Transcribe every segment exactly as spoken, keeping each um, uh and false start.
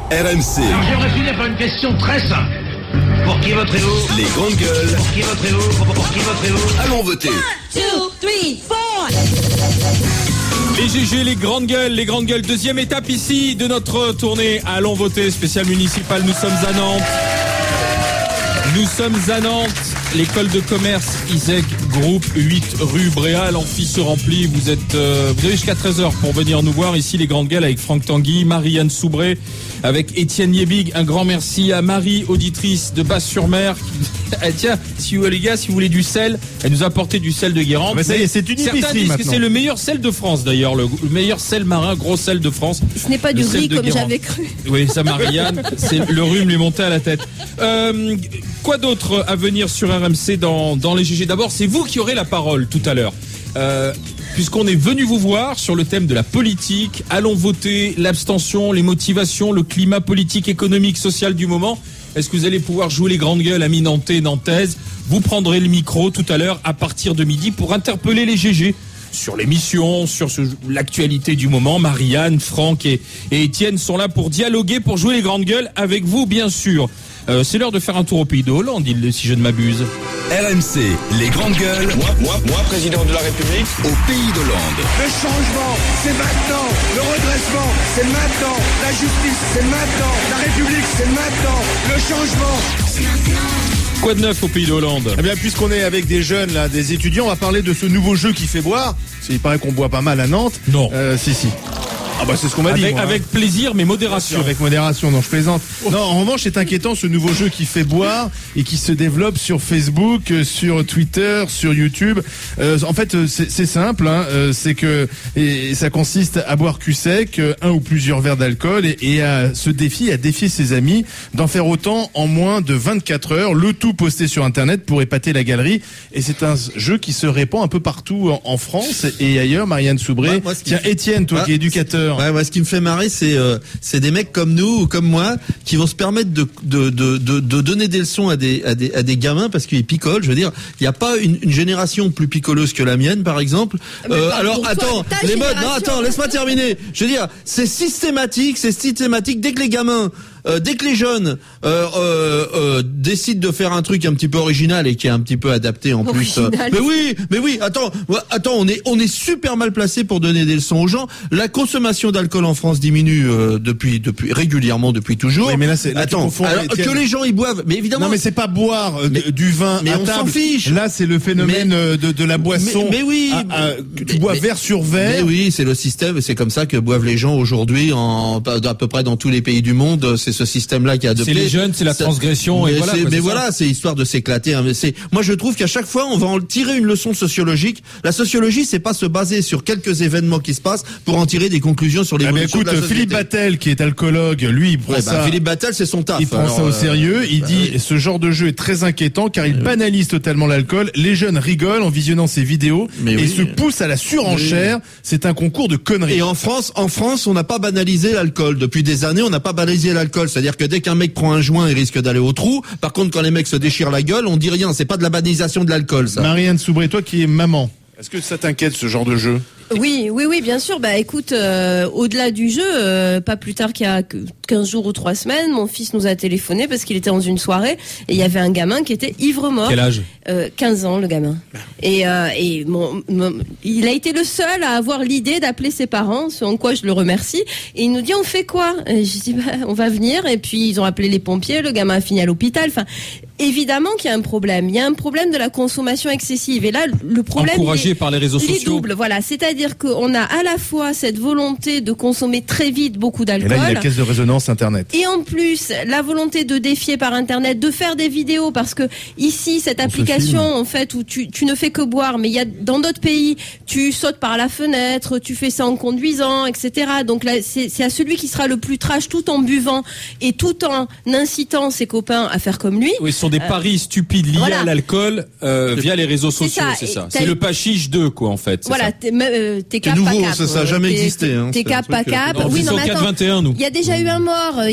R M C. Alors j'aimerais finir par une question très simple. Pour qui voterez-vous? Les grandes gueules. Pour qui voterez-vous? Pour, pour qui voterez-vous? Allons voter. one, two, three, four. Les G G, les grandes gueules, les grandes gueules. Deuxième étape ici de notre tournée. Allons voter, spécial municipal. Nous sommes à Nantes. Nous sommes à Nantes. L'école de commerce Iseg Group, huit rue Bréal. L'amphi se remplit. Vous êtes, euh, vous avez jusqu'à treize heures pour venir nous voir ici, les grandes gueules, avec Franck Tanguy, Marie-Anne Soubré, avec Étienne Yébig. Un grand merci à Marie, auditrice de Basse-sur-Mer. Eh, tiens, si vous, les gars, si vous voulez du sel, elle nous a apporté du sel de Guérande. Mais ça y est, c'est une Certains épicerie disent maintenant. que c'est le meilleur sel de France d'ailleurs, le, le meilleur sel marin, gros sel de France. Ce n'est pas Le du sel riz de comme Guérande. j'avais cru. Oui, ça, Marianne, c'est le rhume lui montait à la tête. Euh, quoi d'autre à venir sur R M C dans, dans les G G? D'abord, c'est vous qui aurez la parole tout à l'heure. Euh, puisqu'on est venu vous voir sur le thème de la politique, allons voter, l'abstention, les motivations, le climat politique, économique, social du moment. Est-ce que vous allez pouvoir jouer les grandes gueules, amis nantais, nantaises? Vous prendrez le micro tout à l'heure à partir de midi pour interpeller les G G sur l'émission, sur ce, l'actualité du moment. Marianne, Franck et, et Étienne sont là pour dialoguer, pour jouer les grandes gueules avec vous, bien sûr. Euh, c'est l'heure de faire un tour au pays de Hollande, si je ne m'abuse. R M C, les grandes gueules. Moi, moi, moi, président de la République. Au pays d'Hollande. Le changement, c'est maintenant. Le redressement, c'est maintenant. La justice, c'est maintenant. La République, c'est maintenant. Le changement. Quoi de neuf au pays de Hollande? Eh bien, puisqu'on est avec des jeunes, là, des étudiants, on va parler de ce nouveau jeu qui fait boire. Il paraît qu'on boit pas mal à Nantes. Non. Euh, si, si. Ah bah c'est ce qu'on m'a dit. Avec, moi, avec hein. plaisir, mais modération. Avec modération, non, je plaisante. Non, en revanche, c'est inquiétant ce nouveau jeu qui fait boire et qui se développe sur Facebook, euh, sur Twitter, sur YouTube. Euh, en fait, euh, c'est, c'est simple, hein, euh, c'est que et, et ça consiste à boire cul sec, euh, un ou plusieurs verres d'alcool et, et à se défier, à défier ses amis d'en faire autant en moins de vingt-quatre heures. Le tout posté sur Internet pour épater la galerie. Et c'est un jeu qui se répand un peu partout en, en France et ailleurs. Marianne Soubré. Ouais, moi, ce qui Tiens, me fait- Étienne, toi Ouais, qui es éducateur. Ouais, ouais, ce qui me fait marrer, c'est euh, c'est des mecs comme nous ou comme moi qui vont se permettre de de de de, de donner des leçons à des à des à des gamins parce qu'ils picolent. Je veux dire, il y a pas une, une génération plus picoleuse que la mienne, par exemple. Mais Euh, pas alors pour toi, attends, ta les modes. Non, génération. attends, laisse-moi terminer. Je veux dire, c'est systématique, c'est systématique. Dès que les gamins Euh, dès que les jeunes euh, euh, euh, décident de faire un truc un petit peu original et qui est un petit peu adapté en plus. Euh, Original. mais oui, mais oui. Attends, ouais, attends, on est on est super mal placé pour donner des leçons aux gens. La consommation d'alcool en France diminue euh, depuis depuis régulièrement depuis toujours. Oui, mais là, c'est- là, tu attends, confonds, alors, Étienne. que les gens y boivent, mais évidemment. Non mais c'est pas boire euh, Mais- du vin mais à on s'en table. fiche. Là c'est le phénomène Mais- euh, de, de la boisson. Mais- mais oui. à- à- que tu Mais- bois mais- verre sur Mais verre. oui, c'est le système, c'est comme ça que boivent les gens aujourd'hui en à peu près dans tous les pays du monde. C'est ce système-là qui a adopté. C'est les jeunes, c'est la Ça- transgression, mais et voilà, c'est- quoi, mais c'est voilà, ça. c'est histoire de s'éclater. Hein, mais c'est, moi je trouve qu'à chaque fois on va en tirer une leçon sociologique. La sociologie, c'est pas se baser sur quelques événements qui se passent pour en tirer des conclusions sur Ah, mais l'évolution écoute, de la société. Philippe Battel qui est alcoologue, lui il prend Ouais, bah, ça. Philippe Battel, c'est son taf. Il prend Alors, ça au euh, sérieux, il bah dit oui. ce genre de jeu est très inquiétant car il banalise totalement l'alcool. Les jeunes rigolent en visionnant ces vidéos Mais et oui. se poussent à la surenchère. C'est un concours de conneries. Et en France, en France, on n'a pas banalisé l'alcool. Depuis des années, on n'a pas banalisé l'alcool. C'est-à-dire que dès qu'un mec prend un joint, il risque d'aller au trou. Par contre, quand les mecs se déchirent la gueule, on dit rien. C'est pas de la banalisation de l'alcool, ça. Marianne Soubré, toi qui es maman, est-ce que ça t'inquiète ce genre de jeu? Oui, oui, oui, bien sûr. Bah, écoute, euh, au-delà du jeu, euh, pas plus tard qu'il y a que quinze jours ou trois semaines, mon fils nous a téléphoné parce qu'il était dans une soirée et il y avait un gamin qui était ivre-mort. Quel âge? euh, quinze ans, le gamin. Et, euh, et mon, mon- il a été le seul à avoir l'idée d'appeler ses parents, ce en quoi je le remercie. Et il nous dit, on fait quoi? Et je dis, bah, on va venir. Et puis, ils ont appelé les pompiers. Le gamin a fini à l'hôpital. Enfin, évidemment qu'il y a un problème. Il y a un problème de la consommation excessive. Et là, le problème, Encouragé il est- par les réseaux il est sociaux. double. Voilà. C'est-à-dire qu'on a à la fois cette volonté de consommer très vite beaucoup Et d'alcool. là il y a la caisse de résonance internet. Et en plus, la volonté de défier par Internet, de faire des vidéos, parce que ici, cette application, en fait, où tu, tu ne fais que boire, mais il y a dans d'autres pays, tu sautes par la fenêtre, tu fais ça en conduisant, et cetera. Donc là, c'est c'est à celui qui sera le plus trash tout en buvant et tout en incitant ses copains à faire comme lui. Oui, ce sont des paris stupides liés voilà. à l'alcool euh, via les réseaux C'est sociaux, ça. c'est Et ça. t'as- C'est le Pachiche deux, quoi, en fait. c'est Voilà, ça. t'es euh, t'es C'est cap, pas nouveau, cap. ça, ça a euh, jamais t'es- existé, hein. T'es C'est un cap, pas truc, euh, cap. On Oui, fait ça non, au mais quatre attends. vingt et un, nous. Il y a déjà eu un mort. euh, il y a Attends, dans des-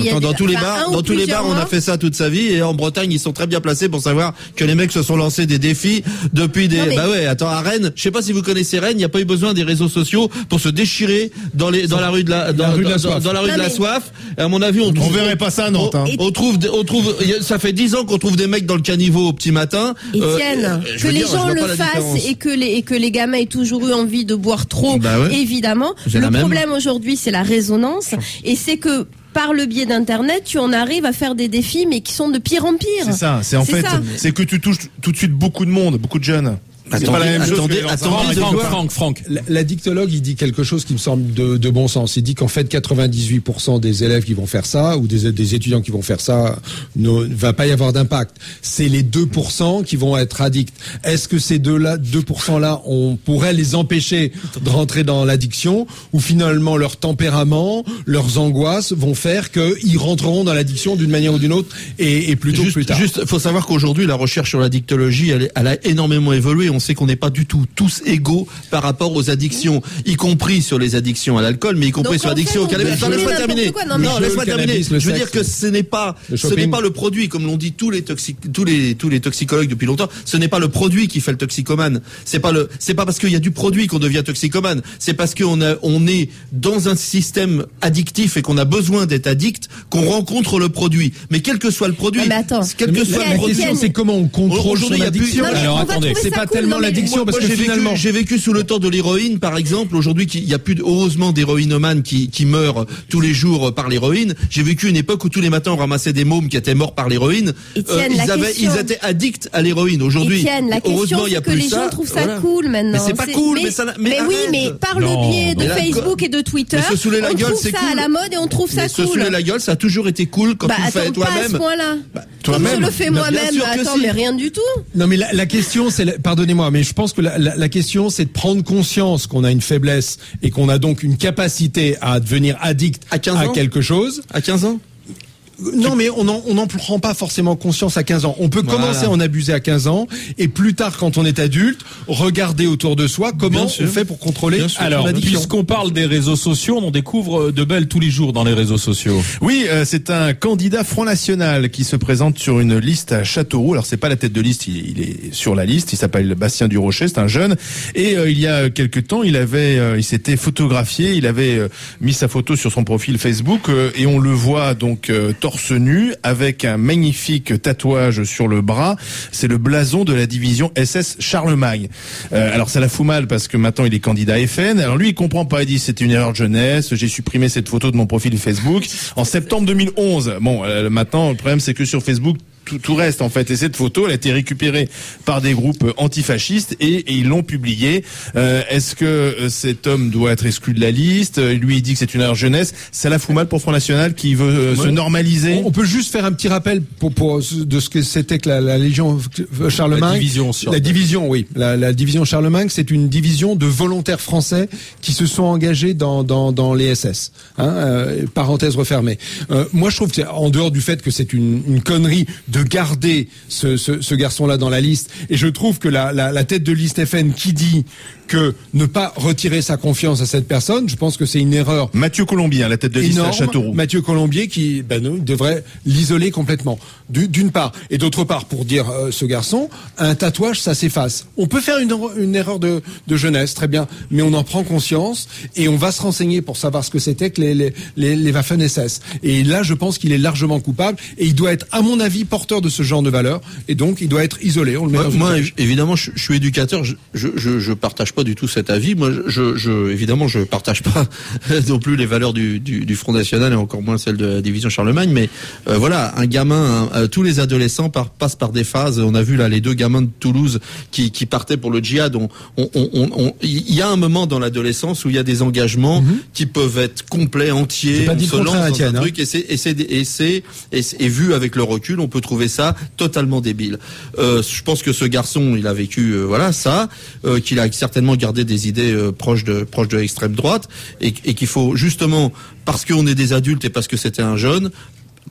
tous les Enfin, bars, un ou dans tous les plusieurs bars, on a mois. fait ça toute sa vie. Et en Bretagne, ils sont très bien placés pour savoir que les mecs se sont lancés des défis depuis des. Non, mais- Bah ouais, attends, à Rennes, je sais pas si vous connaissez Rennes, il n'y a pas eu besoin des réseaux sociaux pour se déchirer dans les dans la rue de la dans, rue de la dans- soif. dans la rue Non, de la mais- soif. Et à mon avis, on On trouve, verrait pas ça à Nantes, hein. on, on trouve, on trouve, il y a- ça fait dix ans qu'on trouve des mecs dans le caniveau au petit matin. Euh, Étienne, euh, je que veux les dire, je gens vois le pas la fassent différence. et que les et que les gamins aient toujours eu envie de boire trop, Bah ouais. évidemment. J'ai Le la même. problème aujourd'hui, c'est la résonance, et c'est que par le biais d'Internet, tu en arrives à faire des défis, mais qui sont de pire en pire. C'est ça, c'est en C'est fait, ça. c'est que tu touches tout de suite beaucoup de monde, beaucoup de jeunes. C'est Attendez, pas la même chose attendez, que les attendez, lanceurs. de Franck, voir. Franck, Franck. La- L'addictologue, il dit quelque chose qui me semble de, de bon sens. Il dit qu'en fait, quatre-vingt-dix-huit pour cent des élèves qui vont faire ça, ou des, des étudiants qui vont faire ça, ne va pas y avoir d'impact. C'est les deux pour cent qui vont être addicts. Est-ce que ces deux-là, deux pour cent là, on pourrait les empêcher de rentrer dans l'addiction, ou finalement leur tempérament, leurs angoisses vont faire qu'ils rentreront dans l'addiction d'une manière ou d'une autre, et, et plutôt Juste, plus tard. juste, faut savoir qu'aujourd'hui, la recherche sur l'addictologie, elle, est- elle a énormément évolué. On sait qu'on n'est pas du tout tous égaux par rapport aux addictions, y compris sur les addictions à l'alcool, mais y compris Donc, sur en l'addiction au fait, on cannabis. peut Attends, laisse-moi fumer terminer. n'importe quoi. Non, mais- Non, Le laisse-moi jeu, le terminer. cannabis, le Je veux dire sexe, que ce n'est pas, le ce n'est shopping. pas le produit, comme l'ont dit tous les toxic, tous les, tous les toxicologues depuis longtemps. Ce n'est pas le produit qui fait le toxicomane. C'est pas le, c'est pas parce qu'il y a du produit qu'on devient toxicomane. C'est parce qu'on a, on est dans un système addictif et qu'on a besoin d'être addict qu'on rencontre le produit. Mais quel que soit le produit, Ah, mais attends. quel que Mais soit la- le La produit. question, c'est comment on contrôle Aujourd'hui, son il y a plus- addiction. Non, mais Alors, on va attendez, trouver c'est ça pas cool, tellement non, mais- l'addiction, Moi, parce moi, que j'ai finalement, vécu, j'ai vécu sous le temps de l'héroïne, par exemple. Aujourd'hui, qu'il- il y a plus de- heureusement d'héroïnomanes qui, qui meurent tous les jours par l'héroïne. J'ai vécu une époque où tous les matins on ramassait des mômes qui étaient morts par l'héroïne. Étienne, ils la avaient, question- ils étaient addicts à l'héroïne. Aujourd'hui, Étienne, la question, heureusement, il y a c'est que plus les ça. gens trouvent ça Voilà. cool maintenant. Mais c'est pas cool, mais ça n'a- mais oui, arrête. mais par le Non, biais de mais la- Facebook et de Twitter, Mais se saouler la on gueule, trouve c'est ça cool. à la mode et on trouve ça Mais se cool. saouler la gueule, ça a toujours été cool quand Bah tu le fais attends, pas à ce toi-même. point-là. toi-même. Comme je le fais Bah, bien moi-même, sûr que attends, si. mais rien du tout. Non, mais la, la question, c'est, la- pardonnez-moi, mais je pense que la, la, la question, c'est de prendre conscience qu'on a une faiblesse et qu'on a donc une capacité à devenir addict À quinze ans quelque chose. À quinze ans? Non, mais on n'en on n'en prend pas forcément conscience à quinze ans. On peut Voilà. commencer à en abuser à quinze ans et plus tard, quand on est adulte, regarder autour de soi comment Bien sûr. on fait pour contrôler Bien sûr. son Alors, addiction. puisqu'on parle des réseaux sociaux, on en découvre de belles tous les jours dans les réseaux sociaux. Oui, euh, c'est un candidat Front National qui se présente sur une liste à Châteauroux. Alors c'est pas la tête de liste, il, il est sur la liste. Il s'appelle Bastien Durocher, c'est un jeune. Et euh, il y a quelques temps, il avait, euh, il s'était photographié, il avait euh, mis sa photo sur son profil Facebook euh, et on le voit donc euh, torse nu avec un magnifique tatouage sur le bras. C'est le blason de la division S S Charlemagne. Euh, alors ça la fout mal parce que maintenant il est candidat F N. Alors lui il comprend pas, il dit c'est une erreur de jeunesse. J'ai supprimé cette photo de mon profil Facebook en septembre deux mille onze. Bon, euh, maintenant le problème c'est que sur Facebook tout, tout reste en fait. Et cette photo, elle a été récupérée par des groupes antifascistes et, et ils l'ont publiée. Euh, est-ce que euh, cet homme doit être exclu de la liste? Euh, Lui, il dit que c'est une erreur jeunesse. Ça la fout mal pour Front National qui veut euh, se normaliser. On peut juste faire un petit rappel pour, pour de ce que c'était que la, la Légion Charlemagne. La division, sur- La division, oui. La, la division Charlemagne, c'est une division de volontaires français qui se sont engagés dans dans, dans les S S. Hein, euh, parenthèse refermée. Euh, moi, je trouve que c'est, en dehors du fait que c'est une, une connerie de garder ce, ce, ce garçon-là dans la liste, et je trouve que la, la, la tête de liste F N qui dit que ne pas retirer sa confiance à cette personne, je pense que c'est une erreur Mathieu Colombier, la tête de liste énorme. à Châteauroux. Mathieu Colombier qui ben, nous, devrait l'isoler complètement. Du- D'une part. Et d'autre part, pour dire euh, ce garçon, un tatouage, ça s'efface. On peut faire une, erreur- une erreur de, de jeunesse, très bien, mais on en prend conscience et on va se renseigner pour savoir ce que c'était que les, les, les, les Waffen S S. Et là, je pense qu'il est largement coupable et il doit être, à mon avis, porteur de ce genre de valeurs et donc il doit être isolé. On le met Moi, dans une moi, cage. évidemment, je, je suis éducateur. Je, je, je, je partage pas du tout cet avis. Moi, je, je, évidemment, je partage pas non plus les valeurs du, du, du Front National et encore moins celles de la division Charlemagne. Mais euh, voilà, un gamin, un, euh, tous les adolescents par, passent par des phases. On a vu là les deux gamins de Toulouse qui, qui partaient pour le djihad. On, on, on, on, il y a un moment dans l'adolescence où il y a des engagements Mhm. qui peuvent être complets, entiers. J'ai pas On dit le se lance contraire, dans un Étienne, hein. truc et c'est et c'est et c'est et, c'est- et vu avec le recul, on peut trouver ça totalement débile. Euh, je pense que ce garçon, il a vécu euh, voilà ça, euh, qu'il a certainement gardé des idées euh, proches de proches de l'extrême droite et, et qu'il faut justement parce qu'on est des adultes et parce que c'était un jeune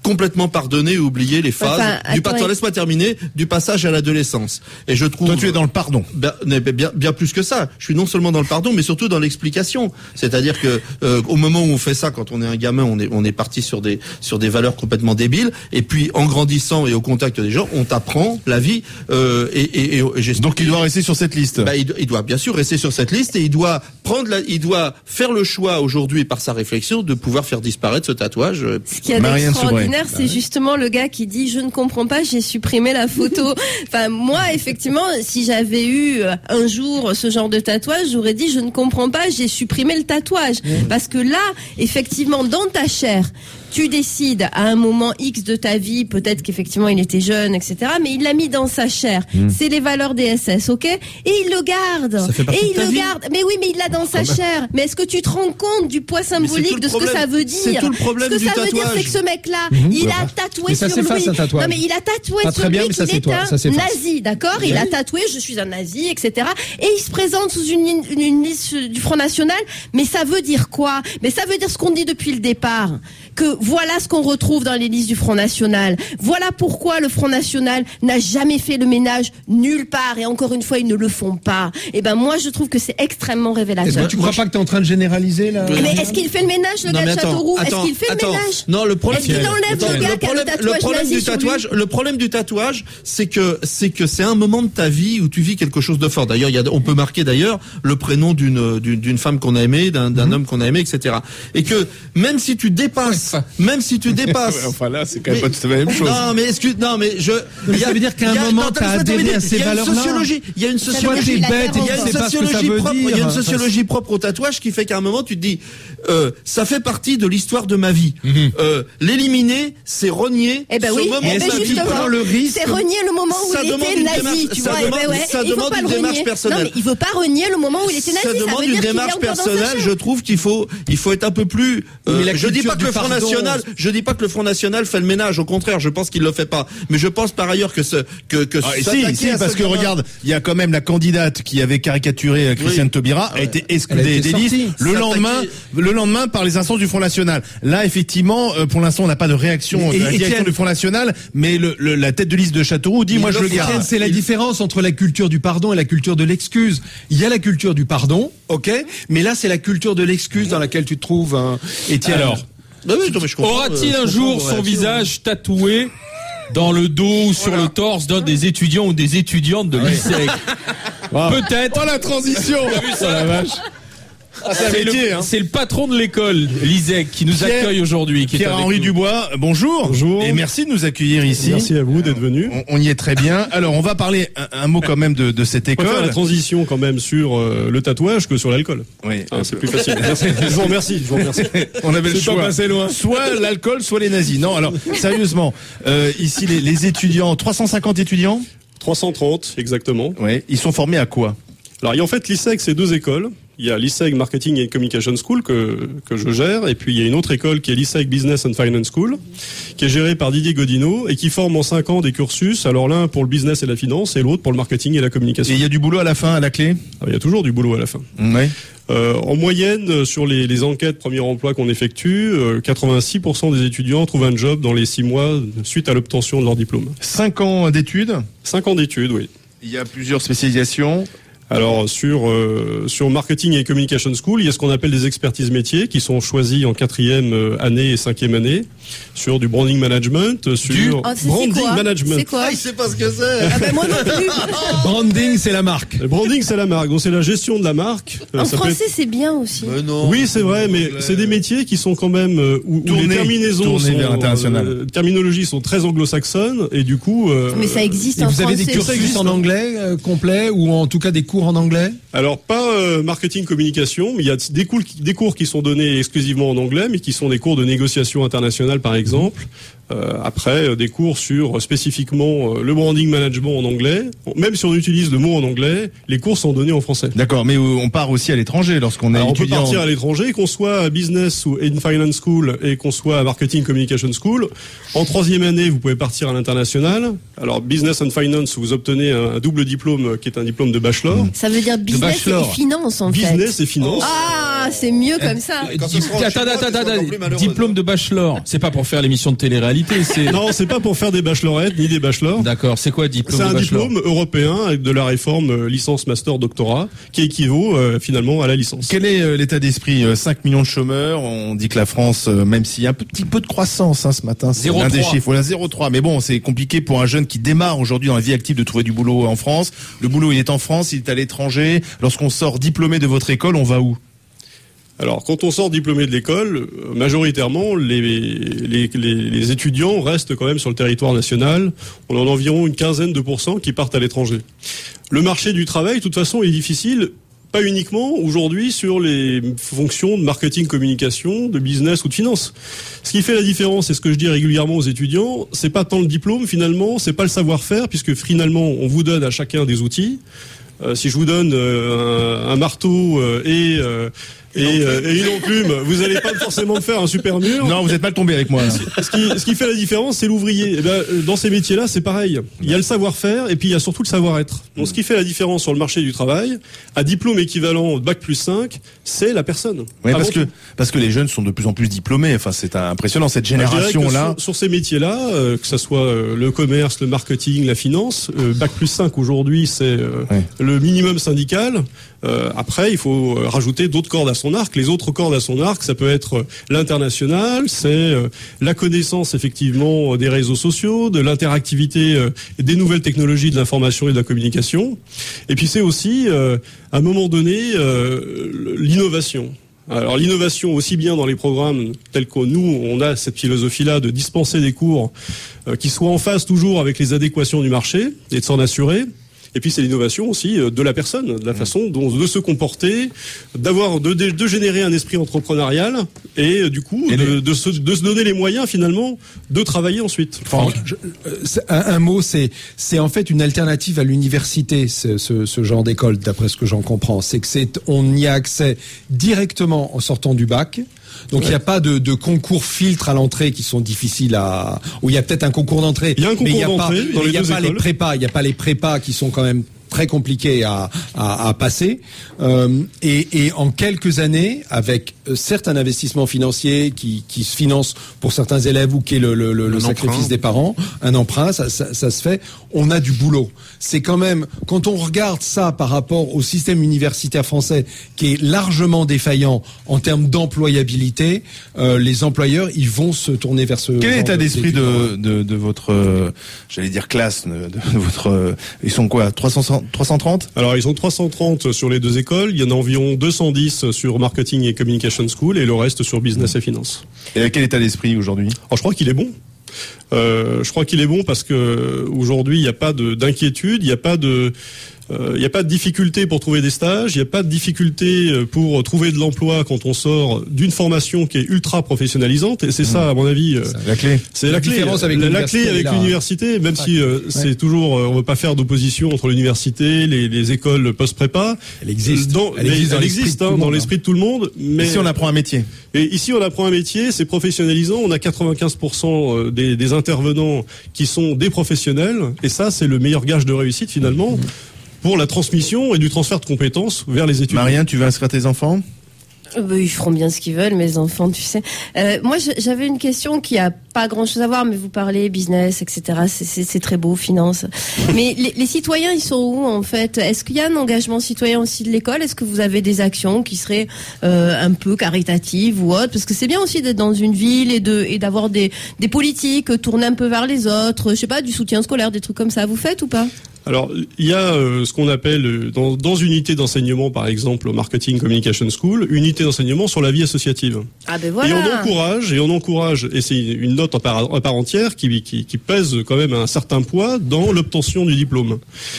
complètement pardonner et oublier les phases Enfin, du attends, passage. Laisse-moi terminer, du passage à l'adolescence. Et je trouve. Toi, tu es dans le pardon. Ben, mais bien, bien plus que ça. Je suis non seulement dans le pardon, mais surtout dans l'explication. C'est-à-dire que euh, au moment où on fait ça, quand on est un gamin, on est on est parti sur des sur des valeurs complètement débiles. Et puis en grandissant et au contact des gens, on t'apprend la vie. Euh, et, et, et, et Donc il doit rester sur cette liste. Ben, il, il doit bien sûr rester sur cette liste et il doit prendre la, il doit faire le choix aujourd'hui par sa réflexion de pouvoir faire disparaître ce tatouage. Ce qui est extraordinaire, c'est justement le gars qui dit je ne comprends pas, j'ai supprimé la photo. Enfin moi effectivement, si j'avais eu un jour ce genre de tatouage, j'aurais dit je ne comprends pas, j'ai supprimé le tatouage. Mmh. Parce que là, effectivement, dans ta chair, tu décides à un moment X de ta vie, peut-être qu'effectivement il était jeune, et cetera. Mais il l'a mis dans sa chair. Mmh. C'est les valeurs D S S, ok? Et il le garde. Ça fait partie et il de ta le vie. garde. Mais oui, mais il l'a dans sa chair. Mais est-ce que tu te rends compte du poids symbolique de ce que ça veut dire? C'est tout le problème Ce que du ça veut dire, tatouage. c'est que ce mec-là, Mmh. il Ouais. a tatoué Mais ça sur s'efface, lui. un tatouage. Non, mais il a tatoué Pas sur très bien, lui mais ça qu'il est s'étoile, ça un s'efface. nazi, d'accord? Il a tatoué, je suis un nazi, et cetera. Et il se présente sous une, une, une liste du Front National. Mais ça veut dire quoi? Mais ça veut dire ce qu'on dit depuis le départ. Que voilà ce qu'on retrouve dans les listes du Front National. Voilà pourquoi le Front National n'a jamais fait le ménage nulle part. Et encore une fois, ils ne le font pas. Et ben moi, je trouve que c'est extrêmement Est-ce révélateur. que tu crois pas que tu es en train de généraliser là? Mais est-ce qu'il fait le ménage, le Non, gars mais de attends, Châteauroux? Est-ce attends, qu'il fait attends. le ménage? Non, le problème. Est-ce qu'il enlève le gars qui a le tatouage problème nazi du sur lui? tatouage, le problème du tatouage, c'est que c'est que c'est un moment de ta vie où tu vis quelque chose de fort. D'ailleurs, il y a, on peut marquer d'ailleurs le prénom d'une d'une, d'une femme qu'on a aimée, d'un, d'un Mm-hmm. homme qu'on a aimé, et cetera. Et que même si tu dépasses, même si tu dépasses. Ouais, enfin là, c'est quand même pas tout à fait la même chose. Non, mais excuse, non, mais je. Mais ça veut dire qu'à un il y a- moment, non, t'as laisse-moi adhéré terminer. à ces Il y a une valeurs-là. sociologie, il y a une Soit sociologie. t'es bête et Il y a tu une sais pas ce que ça sociologie veut propre, il y a dire. une sociologie propre au tatouage qui fait qu'à un moment tu te dis, euh, ça fait partie de l'histoire de ma vie. Euh, l'éliminer, c'est renier. Eh ben ce oui, moment eh de ben ma vie. justement, Prends le risque. c'est renier le moment où Ça il demande était une nazi, démarche- tu ça vois. demande- eh ben ouais, ça il faut demande pas une le démarche renier. personnelle. Non, mais il veut pas renier le moment où il était nazi. Ça Ça demande veut une dire qu'il est démarche encore dans sa personnelle. chair. Je trouve qu'il faut, il faut être un peu plus. euh, Mais la je dis culture pas que du le Front pardon, National, je dis pas que le Front National fait le ménage. Au contraire, je pense qu'il le fait pas. Mais je pense par ailleurs que ce que que Ah, et s'attaquer si, si, à parce ce que gamin- regarde, il y a quand même la candidate qui avait caricaturé euh, Christiane Oui. Taubira, a été Elle a exclue été des listes sortie. le S'attaquer- lendemain, le lendemain par les instances du Front National. Là, effectivement, euh, pour l'instant, on n'a pas de réaction Et- de la et direction Étienne- du Front National, mais le, le- la tête de liste de Châteauroux dit, Il moi, je le le fera. garde. Étienne, c'est la Il- différence entre la culture du pardon et la culture de l'excuse. Il y a la culture du pardon, ok, mais là c'est la culture de l'excuse dans laquelle tu te trouves, hein, Étienne. Alors, Bah oui, non, mais je comprends, aura-t-il euh, un je jour comprends son vos réactions. visage tatoué dans le dos ou sur le torse d'un des étudiants ou des étudiantes de l'I S E C? Peut-être. Oh la transition! ça, la vache. c'est un C'est métier, le, hein. c'est le patron de l'école, l'I S E C, qui nous Pierre- accueille aujourd'hui. qui est avec Pierre-Henri nous. Dubois, bonjour. Bonjour. Et merci de nous accueillir ici. Merci à vous d'être venu. On, on y est très bien. Alors, on va parler un, un mot quand même de, de cette On va faire la école. transition quand même sur euh, le tatouage que sur l'alcool. Oui. Hein, c'est plus facile. Merci. Je vous remercie. Je vous remercie. On avait le C'est pas choix. passé loin. Soit l'alcool, soit les nazis. Non, alors, sérieusement, euh, ici, les, les étudiants, trois cent cinquante étudiants, trois cent trente exactement. ouais, ils sont formés à quoi? Alors, il y a en fait l'I S E C, c'est deux écoles. Il y a l'I S E C Marketing and Communication School que, que je gère, et puis il y a une autre école qui est l'I S E C Business and Finance School, qui est gérée par Didier Godineau et qui forme en cinq ans des cursus. Alors l'un pour le business et la finance, et l'autre pour le marketing et la Et communication. il y a du boulot à la fin, à la clé? Alors, il y a toujours du boulot à la fin. Ouais. Euh, en moyenne, euh, sur les, les enquêtes premier emploi qu'on effectue, euh, quatre-vingt-six pour cent des étudiants trouvent un job dans les six mois suite à l'obtention de leur diplôme. Cinq ans d'études. Cinq ans d'études, oui. Il y a plusieurs spécialisations. Alors sur euh, sur marketing et communication school, il y a ce qu'on appelle des expertises métiers qui sont choisies en quatrième euh, année et cinquième année sur du branding management, sur Oh, c'est- c'est branding quoi management. C'est quoi? Ah, il sait pas ce que c'est. Ah ben moi non plus. Branding, c'est la marque. Le branding, c'est la marque, donc c'est la gestion de la marque. Euh, En ça peut français, c'est bien aussi. Mais non. Oui, c'est vrai, mais c'est des métiers qui sont quand même euh, où, où Tournés- les terminaisons tournés sont vers l'international. euh, terminologies sont très anglo-saxonnes et du coup. euh, Mais ça existe Et en vous avez des français. Ça cursus existe, en hein. anglais euh, complets ou en tout cas des cours en anglais? Alors pas euh, marketing communication, mais il y a des cours, des cours qui sont donnés exclusivement en anglais, mais qui sont des cours de négociation internationale par exemple. Euh, après euh, des cours sur euh, spécifiquement euh, le branding management en anglais. Bon, même si on utilise le mot en anglais, les cours sont donnés en français. D'accord, mais on part aussi à l'étranger lorsqu'on est Alors, on peut étudiant. partir à l'étranger, qu'on soit à business ou in finance school et qu'on soit à marketing communication school. En troisième année, vous pouvez partir à l'international. Alors business and finance, vous obtenez un double diplôme euh, qui est un diplôme de bachelor. Ça veut dire business bachelor. et finance en fait. Business et finance. Ah, c'est mieux comme ça. Quand ce Di- sera en Attends, chinois, attends, tu seras attends, encore plus malheureux. diplôme de bachelor. C'est pas pour faire l'émission de télé-réalité. spécialité. C'est... Non, c'est pas pour faire des bachelorettes ni des bachelors. D'accord, c'est quoi diplôme C'est de un bachelor? diplôme européen avec de la réforme euh, licence, master, doctorat, qui équivaut euh, finalement à la licence. Quel est euh, l'état d'esprit? euh, cinq millions de chômeurs, on dit que la France, euh, même s'il y a un petit peu de croissance hein, ce matin, c'est zéro l'un des trois. chiffres, voilà zéro virgule trois. Mais bon, c'est compliqué pour un jeune qui démarre aujourd'hui dans la vie active de trouver du boulot en France. Le boulot, il est en France, il est à l'étranger. Lorsqu'on sort diplômé de votre école, on va où? Alors, quand on sort diplômé de l'école, euh, majoritairement, les, les, les, les étudiants restent quand même sur le territoire national. On en a environ une quinzaine de pourcents qui partent à l'étranger. Le marché du travail, de toute façon, est difficile, pas uniquement aujourd'hui sur les fonctions de marketing, communication, de business ou de finance. Ce qui fait la différence, et ce que je dis régulièrement aux étudiants, c'est pas tant le diplôme finalement, c'est pas le savoir-faire, puisque finalement, on vous donne à chacun des outils. Euh, si je vous donne euh, un, un marteau euh, et... Euh, Et, euh, et une enclume, vous n'allez pas forcément me faire un super mur. Non, vous êtes mal tombé avec moi. Là. Ce qui, ce qui fait la différence, c'est l'ouvrier. Et ben, dans ces métiers-là, c'est pareil. Il y a le savoir-faire et puis il y a surtout le savoir-être. Donc, ce qui fait la différence sur le marché du travail, à diplôme équivalent bac plus cinq, c'est la personne. Oui, parce Avant que parce que les jeunes sont de plus en plus diplômés. Enfin, c'est impressionnant cette Bah, je dirais que génération-là. Sur, sur ces métiers-là, euh, que ça soit euh, le commerce, le marketing, la finance, euh, bac plus cinq aujourd'hui, c'est euh, Ouais. le minimum syndical. Euh, après, il faut euh, rajouter d'autres cordes à son arc. Les autres cordes à son arc, ça peut être euh, l'international, c'est euh, la connaissance effectivement des réseaux sociaux, de l'interactivité, euh, des nouvelles technologies de l'information et de la communication. Et puis c'est aussi, euh, à un moment donné, euh, l'innovation. Alors l'innovation aussi bien dans les programmes tels que nous, on a cette philosophie-là de dispenser des cours euh, qui soient en phase toujours avec les adéquations du marché et de s'en assurer. Et puis c'est l'innovation aussi de la personne, de la façon dont de se comporter, d'avoir de, de, de générer un esprit entrepreneurial et du coup Et de, les... de, se, de se donner les moyens finalement de travailler ensuite. Franck, je- euh, c'est- un, un mot, c'est c'est en fait une alternative à l'université, ce, ce, ce genre d'école, d'après ce que j'en comprends. C'est que c'est on y a accès directement en sortant du bac. Donc il n'y a pas de, de concours filtres à l'entrée qui sont difficiles à. Ou il y a peut-être un concours d'entrée. Il y a un concours mais il y a pas, d'entrée dans les il y a deux pas les écoles. prépas. Il n'y a pas les prépas qui sont quand même très compliqués à, à, à passer. Euh, et, et en quelques années, avec euh, certes un investissement financier qui, qui se finance pour certains élèves ou qui est le, le, le, le sacrifice emprunt. des parents, un emprunt, ça, ça, ça se fait. On a du boulot. C'est quand même, quand on regarde ça par rapport au système universitaire français, qui est largement défaillant en termes d'employabilité, euh, les employeurs, ils vont se tourner vers ce. Quel est genre l'état de- d'esprit de, de, de votre, euh, j'allais dire classe, de, de votre, euh, ils sont quoi, trois cents, trois cent trente? Alors ils ont trois cent trente sur les deux écoles, il y en a environ deux cent dix sur marketing et communication school et le reste sur business et finance. Et quel état d'esprit aujourd'hui? Alors je crois qu'il est bon. Euh, je crois qu'il est bon parce que aujourd'hui il n'y a pas de, d'inquiétude, il n'y a pas de, euh, il n'y a pas de difficulté pour trouver des stages, il n'y a pas de difficulté pour trouver de l'emploi quand on sort d'une formation qui est ultra professionnalisante. Et c'est ça, à mon avis, euh, La clé. c'est La la, clé. différence avec la, la l'université, clé avec là. l'université, même si euh, c'est toujours, euh, on veut pas faire d'opposition entre l'université, les, les écoles post-prépa. Elle existe. Dans, Elle mais existe dans elle l'esprit existe, de tout hein, le dans monde, l'esprit de tout le monde. Mais Ici, on apprend un métier. et ici, on apprend un métier, c'est professionnalisant. On a quatre-vingt-quinze pour cent des, des intervenants qui sont des professionnels. Et ça, c'est le meilleur gage de réussite, finalement, pour la transmission et du transfert de compétences vers les étudiants. Marien, tu veux inscrire tes enfants? Euh, bah, ils feront bien ce qu'ils veulent, mes enfants, tu sais. Euh, moi, je- j'avais une question qui a pas grand-chose à voir, mais vous parlez business, et cetera. C'est- C'est c'est très beau, finance. Mais les, les citoyens, ils sont où, en fait? Est-ce qu'il y a un engagement citoyen aussi de l'école? Est-ce que vous avez des actions qui seraient euh, un peu caritatives ou autres? Parce que c'est bien aussi d'être dans une ville et de et d'avoir des, des politiques tournées un peu vers les autres. Je sais pas, du soutien scolaire, des trucs comme ça. Vous faites ou pas? Alors, il y a euh, ce qu'on appelle, euh, dans, dans une unité d'enseignement, par exemple, au Marketing Communication School, unité d'enseignement sur la vie associative. Ah ben Et on voilà. encourage, et on encourage, et c'est une note à part, à part entière qui, qui, qui pèse quand même un certain poids dans l'obtention du diplôme.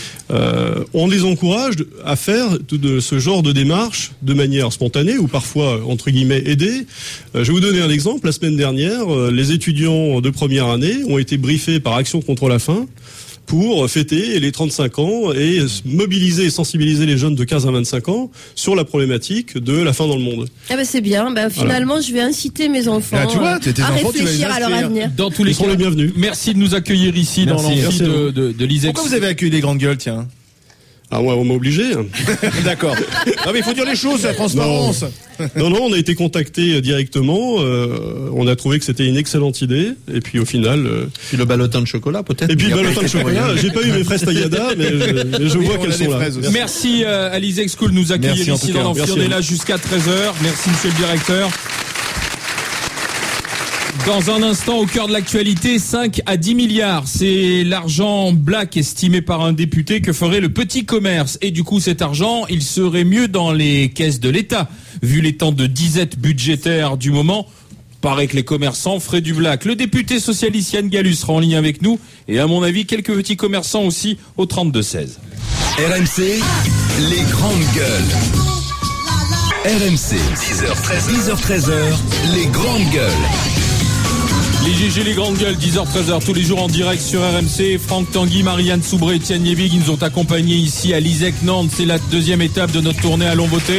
Euh, on les encourage à faire de, de ce genre de démarche de manière spontanée ou parfois, entre guillemets, aidée. Euh, je vais vous donner un exemple. La semaine dernière, euh, les étudiants de première année ont été briefés par Action contre la faim pour fêter les trente-cinq ans et mobiliser et sensibiliser les jeunes de quinze à vingt-cinq ans sur la problématique de la faim dans le monde. Ah ben c'est bien. Ben, finalement, je vais inciter mes enfants Ah, tu vois, euh, tes- tes à enfants, tu vas les réfléchir à leur inscrire. avenir. Dans tous les Ils sont cas, les bienvenus. merci de nous accueillir ici Merci. dans l'amphi Merci à de, vous. de, de l'I S E P. Pourquoi vous avez accueilli les grandes gueules, tiens? Ah ouais, on m'a obligé. D'accord. Non mais il faut dire les choses, la transparence. Non, non, non, on a été contacté directement. Euh, on a trouvé que c'était une excellente idée. Et puis au final. Euh... Puis le ballotin de chocolat peut-être. Et puis le ballotin de chocolat. J'ai pas eu mes fraises taillada, mais je, mais je oui, vois qu'elles sont là. Merci, Merci euh, à l'Iseg School de nous accueillir ici dans l'Amphi. On est là jusqu'à treize heures. Merci monsieur le directeur. Dans un instant, au cœur de l'actualité, cinq à dix milliards. C'est l'argent black estimé par un député que ferait le petit commerce. Et du coup, cet argent, il serait mieux dans les caisses de l'État. Vu les temps de disette budgétaire du moment, paraît que les commerçants feraient du black. Le député socialiste Yann Galus sera en ligne avec nous. Et à mon avis, quelques petits commerçants aussi au trente-deux seize. R M C, les grandes gueules. R M C, dix heures treize heures, les grandes gueules. Les G G, les grandes gueules, dix heures treize heures, tous les jours en direct sur R M C. Franck Tanguy, Marianne Soubré, Étienne Yébig, ils nous ont accompagnés ici à l'Iseg Nantes. C'est la deuxième étape de notre tournée Allons voter.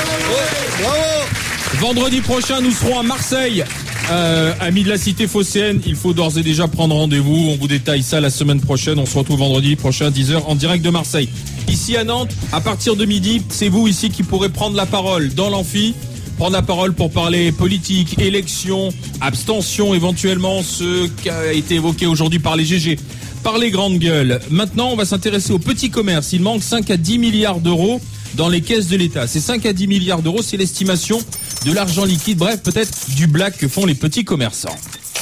Vendredi prochain, nous serons à Marseille. Euh, amis de la cité phocéenne, il faut d'ores et déjà prendre rendez-vous. On vous détaille ça la semaine prochaine. On se retrouve vendredi prochain, dix heures, en direct de Marseille. Ici à Nantes, à partir de midi, c'est vous ici qui pourrez prendre la parole dans l'amphi. Prendre la parole pour parler politique, élection, abstention éventuellement, ce qui a été évoqué aujourd'hui par les G G, par les grandes gueules. Maintenant, on va s'intéresser au petit commerce. Il manque cinq à dix milliards d'euros dans les caisses de l'État. Ces cinq à dix milliards d'euros, c'est l'estimation de l'argent liquide, bref, peut-être du black que font les petits commerçants.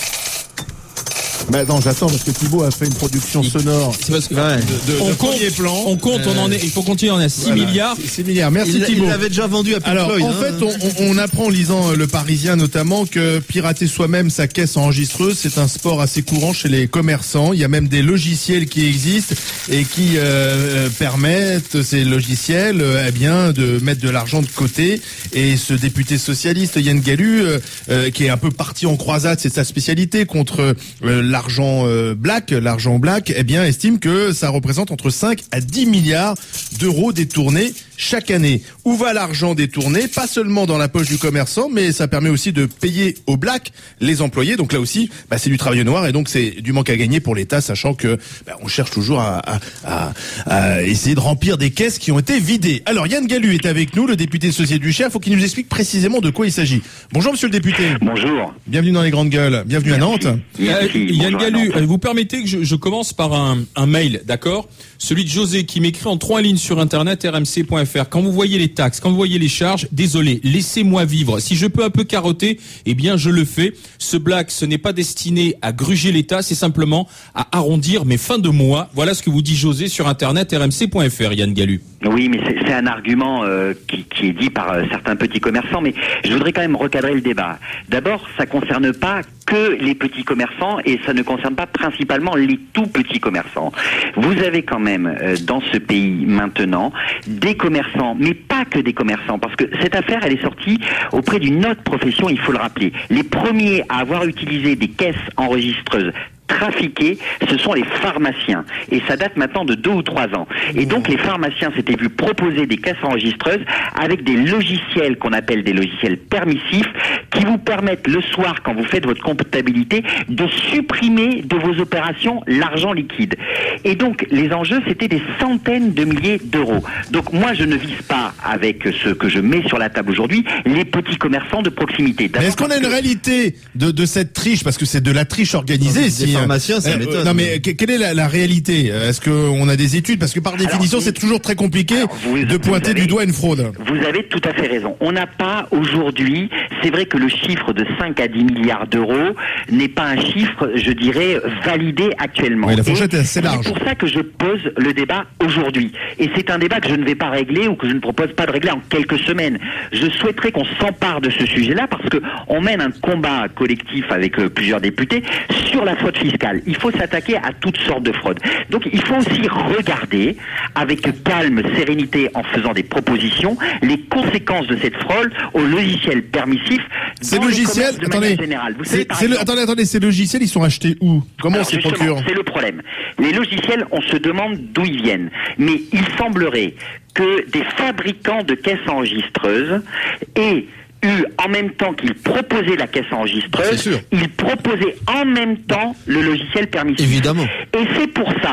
Mais attends, j'attends parce que Thibaut a fait une production sonore. C'est parce que ouais. de, de, on, de compte, plan. on compte, on en est, il faut continuer, on est à six voilà, milliards. six milliards, merci il, Thibaut. Il l'avait déjà vendu à Pink Alors, Floyd, en hein. fait, on, on, on apprend en lisant Le Parisien notamment que pirater soi-même sa caisse enregistreuse, c'est un sport assez courant chez les commerçants. Il y a même des logiciels qui existent et qui euh, permettent, ces logiciels, euh, eh bien, de mettre de l'argent de côté. Et ce député socialiste, Yann Galus, euh, euh, qui est un peu parti en croisade, c'est sa spécialité, contre euh, l'argent euh, black, l'argent black, eh bien, estime que ça représente entre cinq à dix milliards d'euros détournés chaque année. Où va l'argent détourné? Pas seulement dans la poche du commerçant, mais ça permet aussi de payer au black les employés. Donc là aussi, bah, c'est du travail noir et donc c'est du manque à gagner pour l'État, sachant que bah, on cherche toujours à, à, à, à essayer de remplir des caisses qui ont été vidées. Alors Yann Galus est avec nous, le député socialiste du Cher. Il faut qu'il nous explique précisément de quoi il s'agit. Bonjour Monsieur le député. Bonjour. Bienvenue dans les grandes gueules. Bienvenue Merci. à Nantes. Merci. Euh, Yann Galus, Nantes. vous permettez que je, je commence par un, un mail, d'accord? Celui de José qui m'écrit en trois lignes sur internet r m c point f r. Quand vous voyez les taxes, quand vous voyez les charges, désolé, laissez-moi vivre. Si je peux un peu carotter, eh bien je le fais. Ce black, ce n'est pas destiné à gruger l'État, c'est simplement à arrondir mes fins de mois. Voilà ce que vous dit José sur internet r m c point f r, Yann Galus. Oui, mais c'est, c'est un argument euh, qui, qui est dit par euh, certains petits commerçants, mais je voudrais quand même recadrer le débat. D'abord, ça concerne pas que les petits commerçants et ça ne concerne pas principalement les tout petits commerçants. Vous avez quand même euh, dans ce pays maintenant des commerçants, mais pas que des commerçants, parce que cette affaire, elle est sortie auprès d'une autre profession, il faut le rappeler. Les premiers à avoir utilisé des caisses enregistreuses trafiqués, ce sont les pharmaciens. Et ça date maintenant de deux ou trois ans. Et donc les pharmaciens s'étaient vus proposer des caisses enregistreuses avec des logiciels qu'on appelle des logiciels permissifs qui vous permettent le soir, quand vous faites votre comptabilité, de supprimer de vos opérations l'argent liquide. Et donc les enjeux, c'était des centaines de milliers d'euros. Donc moi, je ne vise pas avec ce que je mets sur la table aujourd'hui les petits commerçants de proximité. Mais est-ce qu'on a une réalité de, de cette triche? Parce que c'est de la triche organisée. Si, pharmaciens, ça euh, m'étonne. non mais quelle est la, la réalité? Est-ce qu'on a des études? Parce que par définition, Alors, c'est toujours très compliqué alors, vous, de pointer avez, du doigt une fraude. Vous avez tout à fait raison. On n'a pas aujourd'hui, c'est vrai que le chiffre de cinq à dix milliards d'euros n'est pas un chiffre, je dirais, validé actuellement. Oui, la fourchette est assez large. C'est pour ça que je pose le débat aujourd'hui. Et c'est un débat que je ne vais pas régler ou que je ne propose pas de régler en quelques semaines. Je souhaiterais qu'on s'empare de ce sujet-là parce que on mène un combat collectif avec euh, plusieurs députés sur la fraude fiscale. Il faut s'attaquer à toutes sortes de fraudes. Donc il faut aussi regarder avec calme, sérénité, en faisant des propositions, les conséquences de cette fraude aux logiciels permissifs. Ces dans logiciels, les attendez, générale. Vous c'est, savez, par c'est le, exemple, attendez, attendez, ces logiciels, ils sont achetés où? Comment on s'y justement, procure? c'est le problème. Les logiciels, on se demande d'où ils viennent. Mais il semblerait que des fabricants de caisses enregistreuses aient eu, en même temps qu'ils proposaient la caisse enregistreuse, ils proposaient en même temps le logiciel permissif. Évidemment. Et c'est pour ça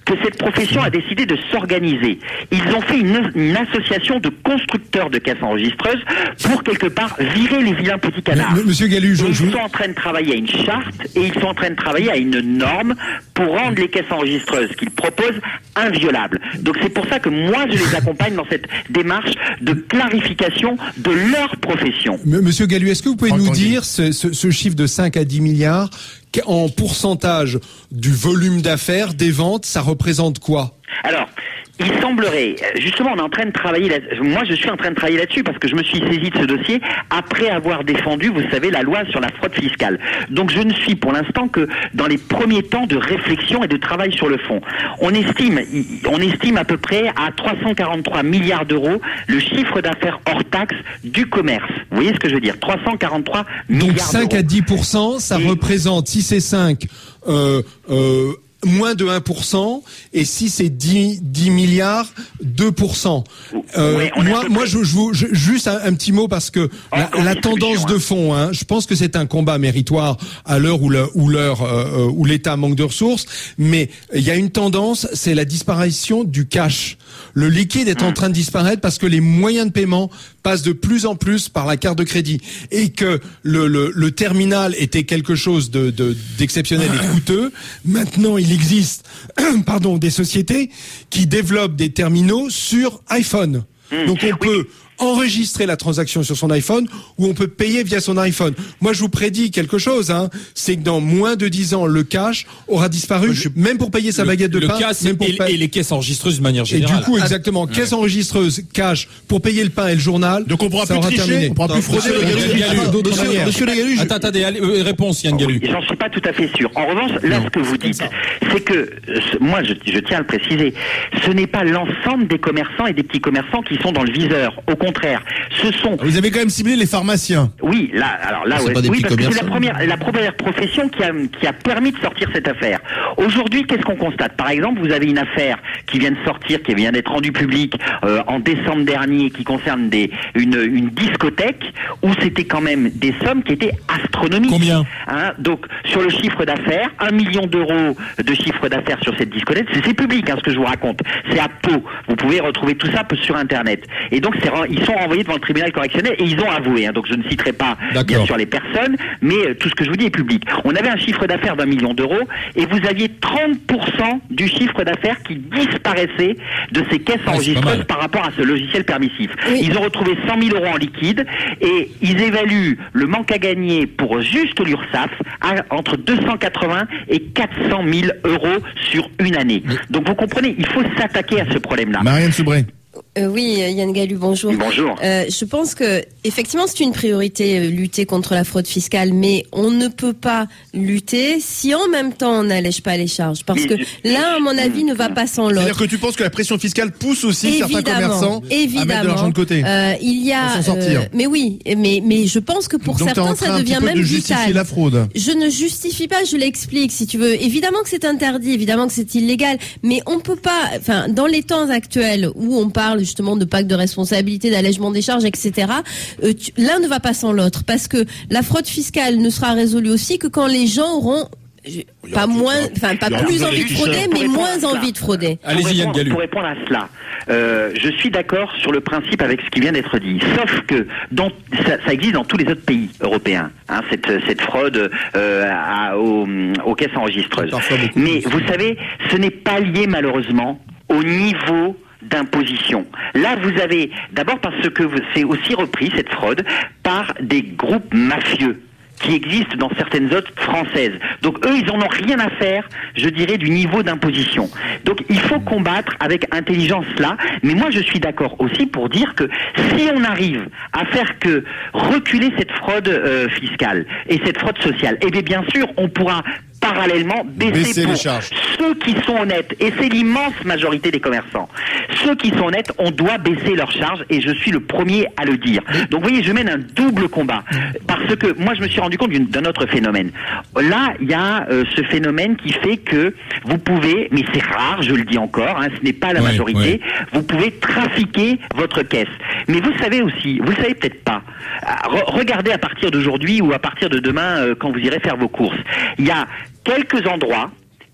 que cette profession a décidé de s'organiser. Ils ont fait une, une association de constructeurs de caisses enregistreuses pour quelque part virer les vilains petits canards. M- Monsieur Gallu, je, ils je... sont en train de travailler à une charte et ils sont en train de travailler à une norme pour rendre les caisses enregistreuses qu'ils proposent inviolables. Donc c'est pour ça que moi je les accompagne dans cette démarche de clarification de leur profession. M- Monsieur Gallu, est-ce que vous pouvez Entendu. nous dire ce, ce, ce chiffre de cinq à dix milliards en pourcentage du volume d'affaires, des ventes, ça représente quoi? Alors, il semblerait, justement, on est en train de travailler là, moi je suis en train de travailler là-dessus parce que je me suis saisi de ce dossier après avoir défendu, vous savez, la loi sur la fraude fiscale. Donc je ne suis pour l'instant que dans les premiers temps de réflexion et de travail sur le fond. On estime, on estime à peu près à trois cent quarante-trois milliards d'euros le chiffre d'affaires hors taxe du commerce. Vous voyez ce que je veux dire? trois cent quarante-trois milliards Donc d'euros. cinq à dix pour cent, ça Et... représente, si c'est cinq, euh, euh, moins de un pour cent, et si c'est dix, dix milliards, deux pour cent. Euh, Ouais, on est à moi, peu moi, près. je, je, vous- je- juste un, un petit mot parce que la, Encore la une discussion, tendance de hein. fond, hein, je pense que c'est un combat méritoire à l'heure où le- où l'heure euh, où l'État manque de ressources, mais il y a une tendance, c'est la disparition du cash. Le liquide est en train de disparaître parce que les moyens de paiement passent de plus en plus par la carte de crédit et que le, le, le terminal était quelque chose de, de, d'exceptionnel et coûteux. Maintenant, il existe, pardon, des sociétés qui développent des terminaux sur iPhone. Donc on peut enregistrer la transaction sur son iPhone ou on peut payer via son iPhone. Moi, je vous prédis quelque chose, hein, c'est que dans moins de dix ans, le cash aura disparu, Je- même pour payer sa le, baguette de le pain, cash même pour et, pa- et les caisses enregistreuses de manière et générale. du coup, exactement, caisse enregistreuse, cash, pour payer le pain et le journal. Donc on pourra ça plus aura tricher, terminé. on pourra plus frauder. Monsieur Regardez, Gallu, Gallu, d'autres Monsieur- manières. Monsieur Gallu, je- Attends, attendez, allez, euh, réponse Yann Gallu. Oui, j'en suis pas tout à fait sûr. En revanche, là, ce que vous dites, c'est que, euh, ce- moi, je, je tiens à le préciser, ce n'est pas l'ensemble des commerçants et des petits commerçants qui sont dans le viseur. Au contraire, ce sont... Vous avez quand même ciblé les pharmaciens. Oui, là, alors là, C'est ouais, pas des oui, petits parce que c'est la commerçants. première, la première profession qui a, qui a permis de sortir cette affaire. Aujourd'hui, qu'est-ce qu'on constate? Par exemple, vous avez une affaire qui vient de sortir, qui vient d'être rendue publique euh, en décembre dernier, qui concerne des, une, une discothèque où c'était quand même des sommes qui étaient astronomiques. Combien? Hein, donc, sur le chiffre d'affaires, un million d'euros de chiffre d'affaires sur cette discothèque, c'est, c'est public, hein, ce que je vous raconte. C'est à Pau. Vous pouvez retrouver tout ça sur Internet. Et donc, c'est, ils sont renvoyés devant le tribunal correctionnel et ils ont avoué. Hein, donc, je ne citerai pas, D'accord. bien sûr, les personnes, mais euh, tout ce que je vous dis est public. On avait un chiffre d'affaires d'un million d'euros et vous aviez trente pour cent du chiffre d'affaires qui disparaissait de ces caisses Ouais, c'est pas enregistreuses mal. par rapport à ce logiciel permissif. Oui. Ils ont retrouvé cent mille euros en liquide et ils évaluent le manque à gagner pour juste l'URSSAF à entre deux cent quatre-vingts et quatre cent mille euros sur une année. Donc vous comprenez, il faut s'attaquer à ce problème-là. Marianne Soubré. Euh, oui, euh, Yann Gallu, bonjour. Bonjour. Euh, je pense que effectivement c'est une priorité euh, lutter contre la fraude fiscale, mais on ne peut pas lutter si en même temps on n'allège pas les charges, parce Mais que je- l'un, à mon avis, ne va pas sans C'est-à-dire l'autre. que tu penses que la pression fiscale pousse aussi certains commerçants évidemment, à mettre de l'argent de côté. Euh, il y a, Pour s'en sortir. euh, mais oui, mais mais je pense que pour Donc t'es en certains train ça un petit devient peu même de justifier vital. la fraude. Je ne justifie pas, je l'explique si tu veux. Évidemment que c'est interdit, évidemment que c'est illégal, mais on peut pas, enfin, dans les temps actuels où on parle justement de pacte de responsabilité, d'allègement des charges, et cetera, euh, tu- l'un ne va pas sans l'autre, parce que la fraude fiscale ne sera résolue aussi que quand les gens auront je- pas moins, enfin pas il y aura plus plus envie de d'agriculteurs. frauder, Pour mais répondre moins à cela. envie de frauder. Pour Allez-y, Yann répondre- Gallu. Pour répondre à cela, euh, je suis d'accord sur le principe avec ce qui vient d'être dit. Sauf que dans, ça, ça existe dans tous les autres pays européens, hein, cette, cette fraude euh, à- aux, aux caisses enregistreuses. Parfois beaucoup Mais plus. vous savez, ce n'est pas lié malheureusement au niveau d'imposition. Là, vous avez, d'abord parce que vous- c'est aussi repris, cette fraude, par des groupes mafieux qui existent dans certaines autres françaises. Donc eux, ils en ont rien à faire, je dirais, du niveau d'imposition. Donc il faut combattre avec intelligence là, mais moi je suis d'accord aussi pour dire que si on arrive à faire que reculer cette fraude euh, fiscale et cette fraude sociale, eh bien bien sûr, on pourra parallèlement baisser, Baisser pour les charges. ceux qui sont honnêtes, et c'est l'immense majorité des commerçants. Ceux qui sont honnêtes, on doit baisser leurs charges, et je suis le premier à le dire. Donc vous voyez, je mène un double combat, parce que moi je me suis rendu compte d'une- d'un autre phénomène. Là, il y a euh, ce phénomène qui fait que vous pouvez, mais c'est rare, je le dis encore, hein, ce n'est pas la Ouais, majorité, ouais. vous pouvez trafiquer votre caisse. Mais vous savez aussi, vous le savez peut-être pas, Ah, re- regardez à partir d'aujourd'hui ou à partir de demain, euh, quand vous irez faire vos courses, il y a quelques endroits,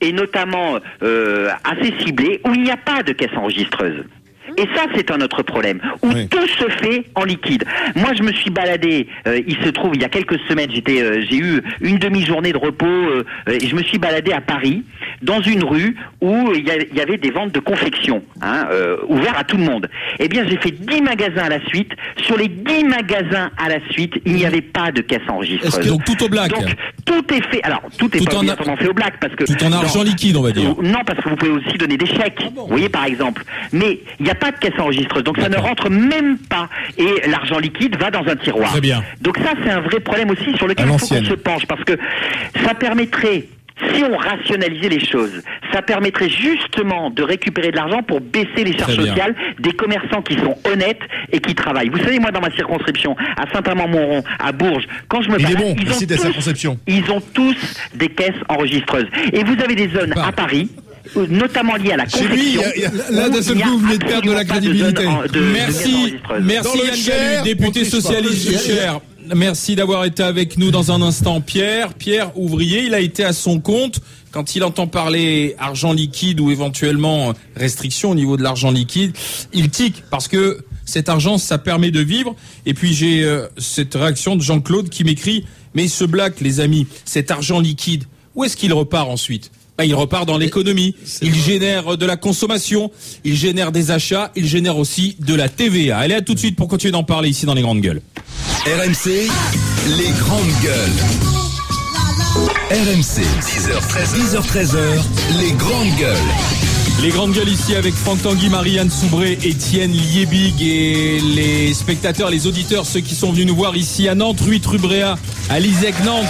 et notamment euh, assez ciblées, où il n'y a pas de caisse enregistreuse. Et ça, c'est un autre problème, où oui. tout se fait en liquide. Moi, je me suis baladé, euh, il se trouve, il y a quelques semaines, j'étais, euh, j'ai eu une demi-journée de repos, euh, et je me suis baladé à Paris, dans une rue où il y, y avait des ventes de confection, hein, euh, ouvertes à tout le monde. Eh bien, j'ai fait dix magasins à la suite. Sur les dix magasins à la suite, il n'y avait pas de caisse enregistreuse. Que, donc, tout au black. Donc, tout est fait, alors, tout est tout pas obligatoirement fait au black, parce que... Tout en argent non, liquide, on va dire. Non, parce que vous pouvez aussi donner des chèques, ah bon. Vous voyez, par exemple. Mais, il n'y a pas de caisse enregistreuse, donc ça ne rentre même pas. Et l'argent liquide va dans un tiroir. Très bien. Donc ça, c'est un vrai problème aussi sur lequel il faut qu'on se penche, parce que ça permettrait, si on rationalisait les choses, ça permettrait justement de récupérer de l'argent pour baisser les charges sociales des commerçants qui sont honnêtes et qui travaillent. Vous savez, moi, dans ma circonscription, à Saint-Amand-Montrond, à Bourges, quand je me balade, bon, ils, ont tous, ils ont tous des caisses enregistreuses. Et vous avez des zones à Paris, notamment liées à la confection. Lui, y a, y a, là, d'un seul coup, vous venez de perdre de la crédibilité. De de, merci, de merci Yann Galu, député socialiste du Cher. Merci d'avoir été avec nous dans un instant. Pierre, Pierre, ouvrier, il a été à son compte. Quand il entend parler argent liquide ou éventuellement restriction au niveau de l'argent liquide, il tique parce que cet argent, ça permet de vivre. Et puis j'ai euh, cette réaction de Jean-Claude qui m'écrit « Mais ce black, les amis, cet argent liquide, où est-ce qu'il repart ensuite ?» Ben, il repart dans l'économie, il vrai. génère de la consommation, il génère des achats, il génère aussi de la T V A. Allez, à tout de suite pour continuer d'en parler ici dans les Grandes Gueules. R M C, les Grandes Gueules. R M C, dix heures treize, les Grandes Gueules. Les Grandes Gueules ici avec Franck Tanguy, Marianne Soubré, Étienne Liebig et les spectateurs, les auditeurs, ceux qui sont venus nous voir ici à Nantes, Ruit Rubréa, à l'ISEC Nantes,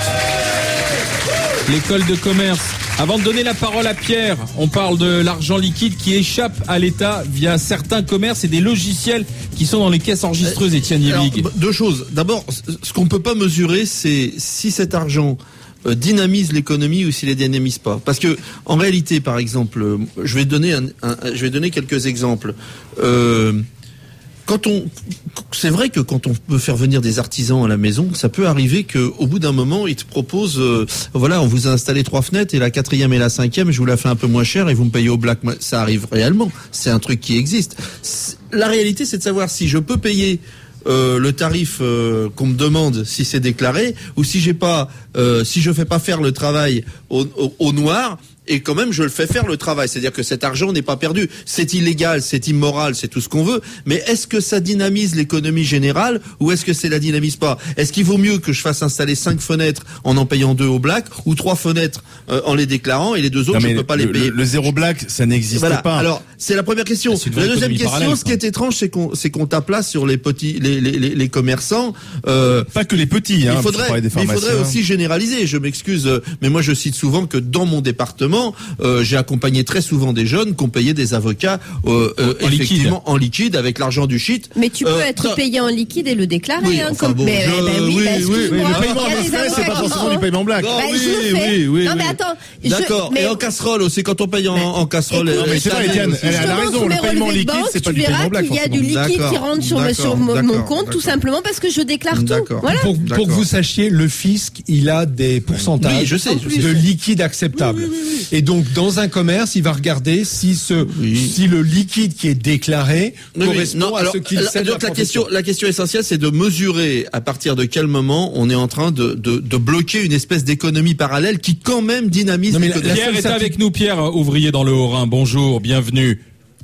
l'école de commerce. Avant de donner la parole à Pierre, on parle de l'argent liquide qui échappe à l'État via certains commerces et des logiciels qui sont dans les caisses enregistreuses, Étienne Liebig. Deux choses. D'abord, ce qu'on peut pas mesurer, c'est si cet argent euh, dynamise l'économie ou s'il les dynamise pas. Parce que en réalité, par exemple, je vais donner un, un, je vais donner quelques exemples. Euh, Quand on, c'est vrai que quand on peut faire venir des artisans à la maison, ça peut arriver qu'au bout d'un moment, ils te proposent, euh, voilà, on vous a installé trois fenêtres et la quatrième et la cinquième, je vous la fais un peu moins cher et vous me payez au black. Ça arrive réellement. C'est un truc qui existe. La réalité, c'est de savoir si je peux payer Euh, le tarif euh, qu'on me demande si c'est déclaré ou si j'ai pas, euh, si je fais pas faire le travail au, au, au noir. Et quand même, je le fais faire le travail. C'est-à-dire que cet argent n'est pas perdu. C'est illégal, c'est immoral, c'est tout ce qu'on veut. Mais est-ce que ça dynamise l'économie générale ou est-ce que ça la dynamise pas? Est-ce qu'il vaut mieux que je fasse installer cinq fenêtres en en payant deux au black ou trois fenêtres euh, en les déclarant et les deux autres, non, je ne peux pas le, les payer? Le, le zéro black, ça n'existe voilà. pas. Alors, c'est la première question. La deuxième question, parallèle, ce qui est étrange, c'est qu'on, c'est qu'on tape là sur les petits, les, les, les, les commerçants. Euh, pas que les petits, hein. Il faudrait, mais il faudrait aussi généraliser. Je m'excuse, mais moi je cite souvent que dans mon département, Euh, j'ai accompagné très souvent des jeunes qui ont payé des avocats euh, euh, en effectivement liquide. en liquide avec l'argent du shit. Mais tu peux euh, être non. payé en liquide et le déclarer. Oui, hein, enfin comme... bon, mais, je... ben oui, oui, ben, oui, oui, excuse-moi. le paiement en espèces, c'est pas forcément du paiement black. Non, Ben, oui, je le fais. oui, oui, non, mais oui. attends. D'accord. Je... Mais... Et en casserole aussi, quand on paye en, mais... en casserole. Écoute, mais c'est vrai, Étienne, elle a raison. Le paiement liquide, c'est pas du paiement black. Il y a du liquide qui rentre sur, sur mon compte, tout simplement parce que je déclare tout. Voilà. Pour, pour que vous sachiez, le fisc, il a des pourcentages oui, je sais, je de sais. liquide acceptable. Oui, oui, oui, oui. Et donc, dans un commerce, il va regarder si ce, oui. si le liquide qui est déclaré oui, correspond oui. Non, à alors, ce qu'il la, sait. donc la question, la question essentielle, c'est de mesurer à partir de quel moment on est en train de, de, de bloquer une espèce d'économie parallèle qui quand même dynamise. Non, mais la, la Pierre est avec nous, Pierre, ouvrier dans le Haut-Rhin. Bonjour, bienvenue.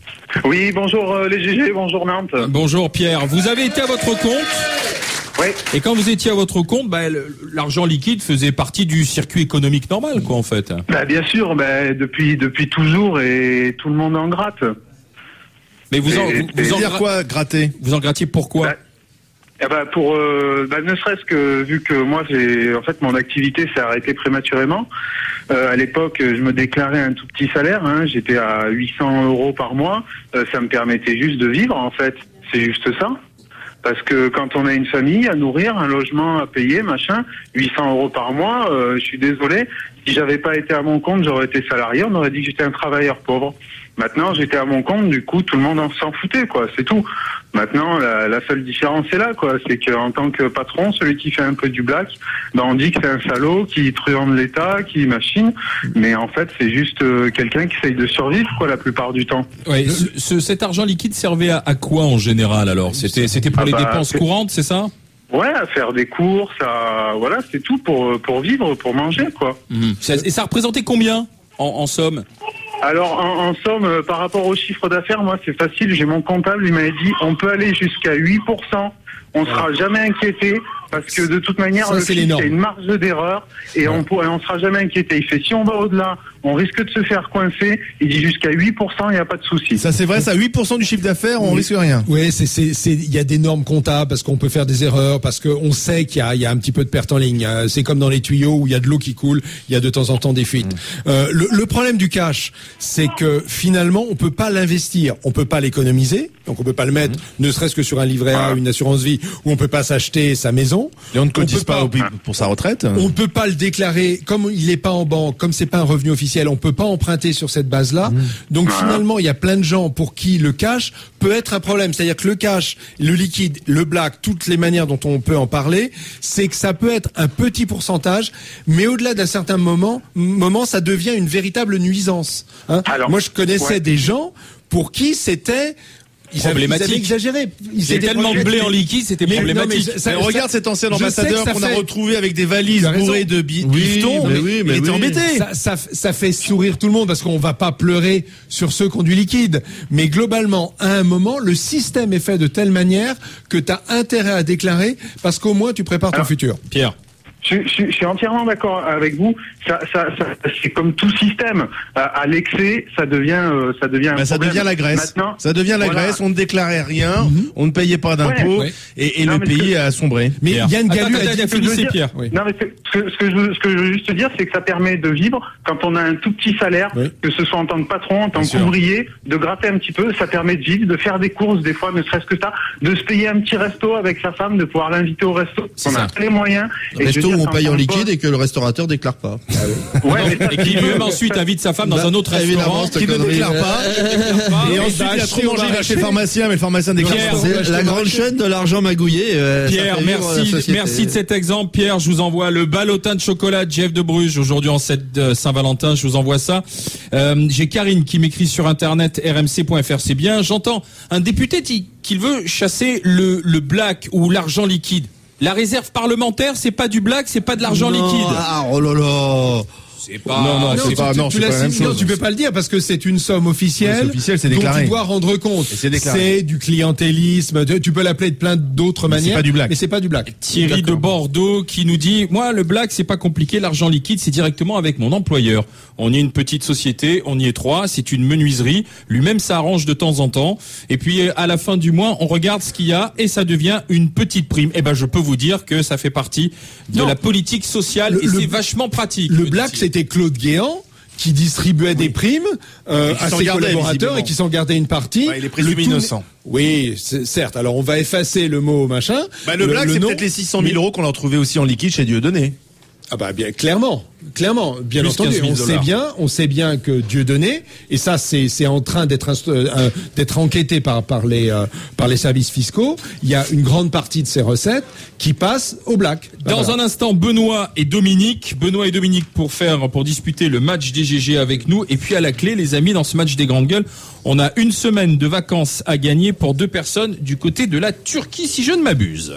Oui, bonjour euh, les G G, bonjour Nantes. Bonjour Pierre, vous avez été à votre compte. Oui. Et quand vous étiez à votre compte, bah, l'argent liquide faisait partie du circuit économique normal, quoi, en fait. Bah, bien sûr, bah, depuis depuis toujours et tout le monde en gratte. Mais vous en, et, vous, vous en dire quoi, gratter? Vous en grattiez pourquoi? Bah, eh bah pour euh, bah, ne serait-ce que vu que moi j'ai en fait mon activité s'est arrêtée prématurément. Euh, à l'époque, je me déclarais un tout petit salaire, hein, j'étais à huit cents euros par mois. Euh, ça me permettait juste de vivre, en fait. C'est juste ça. Parce que quand on a une famille à nourrir, un logement à payer, machin, huit cents euros par mois, euh, je suis désolé. Si j'avais pas été à mon compte, j'aurais été salarié, on aurait dit que j'étais un travailleur pauvre. Maintenant, j'étais à mon compte, du coup, tout le monde en s'en foutait, quoi. C'est tout. Maintenant, la, la seule différence est là, quoi. C'est qu'en tant que patron, celui qui fait un peu du black, ben on dit que c'est un salaud, qui truande l'État, qui machine. Mais en fait, c'est juste euh, quelqu'un qui essaye de survivre, quoi, la plupart du temps. Ouais, ce, ce, cet argent liquide servait à, à quoi en général alors? C'était, c'était pour ah les bah, dépenses c'est... courantes, c'est ça? Ouais, à faire des courses, à voilà, c'est tout pour pour vivre, pour manger, quoi. Mmh. Et ça représentait combien en, en somme? Alors, en, en somme, euh, par rapport au chiffre d'affaires, moi, c'est facile. J'ai mon comptable, il m'avait dit, on peut aller jusqu'à huit pour cent. On sera jamais inquiété parce que de toute manière, ça, le c'est fisc, il y a une marge d'erreur et ouais. on pourrait, on sera jamais inquiété. Il fait si on va au-delà, on risque de se faire coincer. Il dit jusqu'à huit pour cent, il n'y a pas de souci. Ça, c'est vrai, ça, huit pour cent du chiffre d'affaires, on oui. risque rien. Oui, c'est, c'est, c'est, il y a des normes comptables parce qu'on peut faire des erreurs, parce qu'on sait qu'il y a, il y a un petit peu de perte en ligne. C'est comme dans les tuyaux où il y a de l'eau qui coule, il y a de temps en temps des fuites. Mmh. Euh, le, le problème du cash, c'est que finalement, on peut pas l'investir, on peut pas l'économiser, donc on peut pas le mettre, mmh. ne serait-ce que sur un livret A, une assurance vie, où on peut pas s'acheter sa maison. Et on ne cotise pas, pas pour sa retraite. On ne peut pas le déclarer, comme il n'est pas en banque, comme c'est pas un revenu officiel, on peut pas emprunter sur cette base-là. Mmh. Donc finalement, il y a plein de gens pour qui le cash peut être un problème. C'est-à-dire que le cash, le liquide, le black, toutes les manières dont on peut en parler, c'est que ça peut être un petit pourcentage, mais au-delà d'un certain moment, moment, ça devient une véritable nuisance. Hein. Alors, moi, je connaissais ouais. des gens pour qui c'était Ils problématique. Avaient, ils avaient exagéré. Ils c'est tellement de blé en liquide, c'était mais problématique. Non, mais ça, mais regarde ça, cet ancien ambassadeur qu'on fait... a retrouvé avec des valises bourrées de bi- oui, bifton. Mais, mais oui, mais il était oui. embêté. Ça, ça, ça fait sourire tout le monde parce qu'on va pas pleurer sur ceux qui ont du liquide. Mais globalement, à un moment, le système est fait de telle manière que tu as intérêt à déclarer parce qu'au moins tu prépares ton Alors, futur. Pierre. Je, je, je suis entièrement d'accord avec vous. Ça, ça, ça, c'est comme tout système. À, à l'excès, ça devient, euh, ça devient. Un ben, ça problème. devient la Grèce. Maintenant, ça devient la voilà. Grèce. On ne déclarait rien, mm-hmm. on ne payait pas d'impôts, ouais. et, et non, le pays que... a sombré. Mais il y a une galère. à finissez, Pierre. Oui. Non, mais ce que, ce que je veux, ce que je veux juste dire, c'est que ça permet de vivre quand on a un tout petit salaire, oui. que ce soit en tant que patron, en tant qu'ouvrier, de gratter un petit peu. Ça permet de vivre, de faire des courses, des fois, ne serait-ce que ça, de se payer un petit resto avec sa femme, de pouvoir l'inviter au resto. On a les moyens. Resto où on paye en liquide et que le restaurateur déclare pas. Ah oui. ouais, et qui même ensuite invite sa femme dans bah, un autre restaurant qui ne déclare pas. Et, et ensuite il a trop mangé chez le pharmacien, mais le pharmacien déclare pas. C'est la grande chaîne de l'argent magouillé. Euh, Pierre, merci, merci de cet exemple. Pierre, je vous envoie le ballotin de chocolat de Jeff de Bruges aujourd'hui en cette Saint-Valentin. Je vous envoie ça. Euh, j'ai Karine qui m'écrit sur internet r m c point f r. C'est bien. J'entends un député qui veut chasser le, le black ou l'argent liquide. La réserve parlementaire, c'est pas du black, c'est pas de l'argent non, liquide. Ah, oh là là. C'est pas. Non, non, c'est tu, pas. Tu, non, tu, c'est pas la même non, chose. tu peux pas le dire parce que c'est une somme officielle. Oui, c'est officiel, c'est déclaré. Dont tu dois rendre compte. C'est, c'est du clientélisme. Tu peux l'appeler de plein d'autres mais manières. C'est pas du black. Mais c'est pas du black. Thierry de Bordeaux qui nous dit, moi, le black, c'est pas compliqué. L'argent liquide, c'est directement avec mon employeur. On est une petite société, on y est trois. C'est une menuiserie. Lui-même, ça arrange de temps en temps. Et puis, à la fin du mois, on regarde ce qu'il y a et ça devient une petite prime. Eh ben, je peux vous dire que ça fait partie de non. la politique sociale le, et le, c'est vachement pratique. Le black, c'était Claude Guéant qui distribuait oui. des primes euh, à ses collaborateurs et qui s'en gardait une partie. Ouais, il est présumé innocent. Oui, c'est, certes. Alors on va effacer le mot machin. Bah, le, le black, le c'est nom, peut-être les six cent mille euros qu'on a retrouvé aussi en liquide chez Dieudonné. Ah bah bien clairement, clairement, bien Plus entendu, on sait bien, on sait bien que Dieudonné, et ça c'est c'est en train d'être euh, d'être enquêté par par les euh, par les services fiscaux. Il y a une grande partie de ces recettes qui passent au black. Dans voilà. un instant, Benoît et Dominique, Benoît et Dominique pour faire pour disputer le match des G G avec nous. Et puis à la clé, les amis, dans ce match des grandes gueules, on a une semaine de vacances à gagner pour deux personnes du côté de la Turquie, si je ne m'abuse.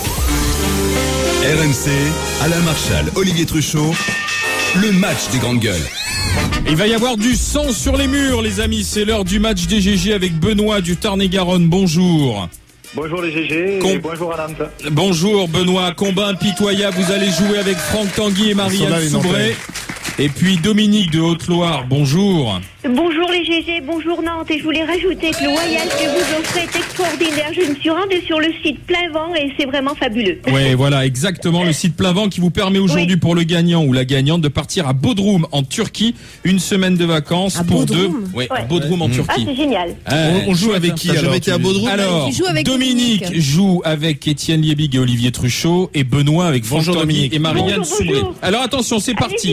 R M C, Alain Marchal, Olivier Truchot, le match des grandes gueules. Il va y avoir du sang sur les murs, les amis. C'est l'heure du match des G G avec Benoît du Tarn-et-Garonne. Bonjour. Bonjour les G G Com- et bonjour à Nantes. Bonjour Benoît. Combat impitoyable. Vous allez jouer avec Franck Tanguy et Marianne Soubré. Et puis Dominique de Haute-Loire. Bonjour. Bonjour les G G, bonjour Nantes. Et je voulais rajouter que le voyage que vous offrez est extraordinaire. Je me suis rendue sur le site Plein Vent et c'est vraiment fabuleux. Oui, voilà, exactement. Le site Plein Vent qui vous permet aujourd'hui oui. pour le gagnant ou la gagnante de partir à Bodrum en Turquie. Une semaine de vacances à pour Bodrum. deux. Oui, ouais. à Bodrum en Turquie. Ah, c'est génial. Ah, on, on joue avec qui alors, alors, été à Bodrum alors joue avec Dominique, Dominique joue avec Étienne Liebig et Olivier Truchot et Benoît avec Franck Tanguy et Marianne Soubré. Alors attention, c'est parti. Allez-y, Olivier.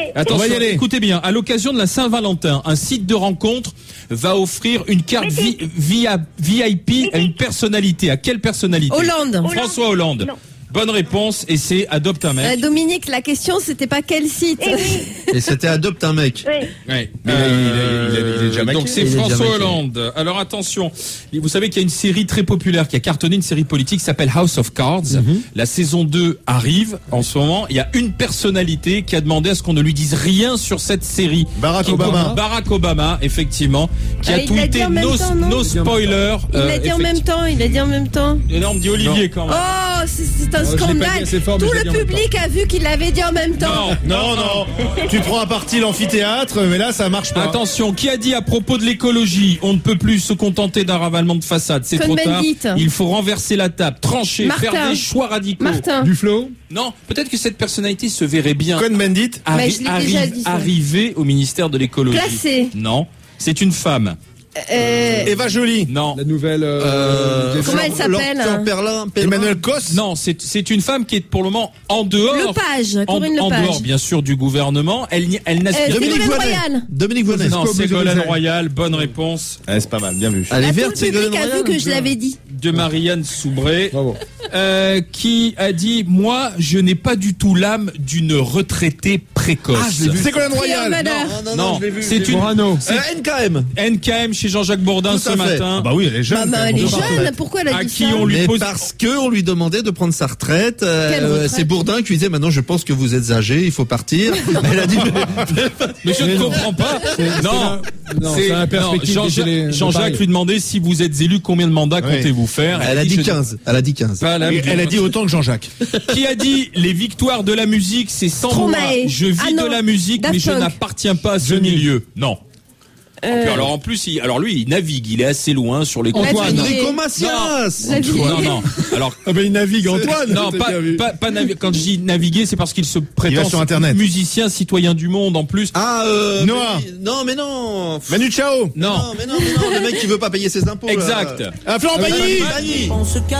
Attention, On va y aller. écoutez bien, à l'occasion de la Saint-Valentin, un site de rencontre va offrir une carte vi- via V I P à une personnalité. À quelle personnalité? Hollande. François Hollande. Non. Bonne réponse, et c'est adopte un Euh, mec. Dominique, la question c'était pas quel site. Eh oui, Et c'était adopte un mec. oui. Ouais. Mais il est- il est- il est- il est déjà maqué. Donc c'est Il est déjà François maqué. Hollande. Alors attention, vous savez qu'il y a une série très populaire qui a cartonné, une série politique qui s'appelle House of Cards. La saison deux arrive en ce moment. Il y a une personnalité qui a demandé à ce qu'on ne lui dise rien sur cette série. Barack Qui- Obama. Barack Obama, effectivement, qui Ah, a il l'a dit tweeté en même no, temps, non no spoiler. Il l'a dit en même temps, il l'a dit en même temps. Et là on me dit Olivier quand même. Oh, c'est c'est un Oh, je l'ai pas dit scandale. assez fort, mais Tout je l'ai le dit en même public a vu qu'il l'avait dit en même temps. Non, Non, non. Tu prends à partie l'amphithéâtre, mais là, ça marche pas. Attention, qui a dit à propos de l'écologie, on ne peut plus se contenter d'un ravalement de façade, c'est trop tard. Cohn-Bendit. Il faut renverser la table, trancher, Martin. faire des choix radicaux. Martin. Duflo. Non, peut-être que cette personnalité se verrait bien Cohn-Bendit. arri- Mais je l'ai déjà arri- dit, ça. arriver au ministère de l'écologie. Placé. Non, c'est une femme. Euh, Eva Joly. Non. La nouvelle. euh, Euh, Comment elle Flor- s'appelle, Flor hein Perlin, Perlin. Emmanuel Cos. Non, c'est c'est une femme qui est pour le moment en dehors. Lepage, en, Corinne en Lepage. dehors, bien sûr, du gouvernement. Elle, n'y- elle Euh, n'aspire Ségolène Dominique Voynet. Royal. Dominique Voynet. Non, Ségolène Ségolène Royal. Royal, bonne réponse Ouais, c'est pas mal, bien vu. Elle est Ah, tout verte, le public Ségolène a vu Royal. que je l'avais dit. de Marianne Soubré. Bravo. Euh, qui a dit moi je n'ai pas du tout l'âme d'une retraitée précoce. Ah, je l'ai vu. Ségolène Royal. Malheur. Non, non, Non, non, je l'ai vu. c'est une Morano. Euh, N K M. N K M chez Jean-Jacques Bourdin Tout ce à fait. matin. Ah bah oui, elle est jeune. Maman, quand elle même. est On jeune, pourquoi elle a À dit qui ça on lui Mais pose parce que on lui demandait de prendre sa retraite. euh, Quelle retraite c'est Bourdin qui lui disait maintenant je pense que vous êtes âgé, il faut partir. Elle a dit Mais je ne comprends pas. Non, Non, c'est c'est un perspective non, des Jean-Jacques télé- de Jean-Jacques Paris. lui demandait si vous êtes élu, combien de mandats Oui. comptez-vous faire. elle a dit je- quinze. Elle a dit quinze. Pas la- Et elle a dit autant que Jean-Jacques. Qui a dit les victoires de la musique, c'est sans moi. Stromae. Je vis Ah non, de la musique, Daft mais je Punk. n'appartiens pas à ce milieu. Non. Euh, Puis alors en plus, il, alors lui, il navigue, il est assez loin sur les Antoine. Antoine. Enrico Macias. La vie. Non, non. Alors Ah bah il navigue Antoine. non, pas, pas, pas navi- quand je dis naviguer, c'est parce qu'il se prétend sur Internet. musicien, citoyen du monde en plus. Ah euh, Noah. mais- non mais non. Manu Chao. Non. Non mais non mais non, le mec qui veut pas payer ses impôts. là. Exact. Ah, Florent Pagny. Pagny.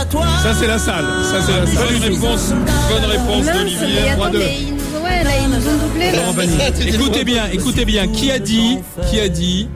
Ça c'est la salle. Ça c'est la salle. Bonne réponse, bonne réponse mince, d'Olivier. mais trois attends, deux. mais ils nous, ouais, là, ils nous ont doublé. là. Écoutez bien, écoutez bien. Qui a dit, qui a dit,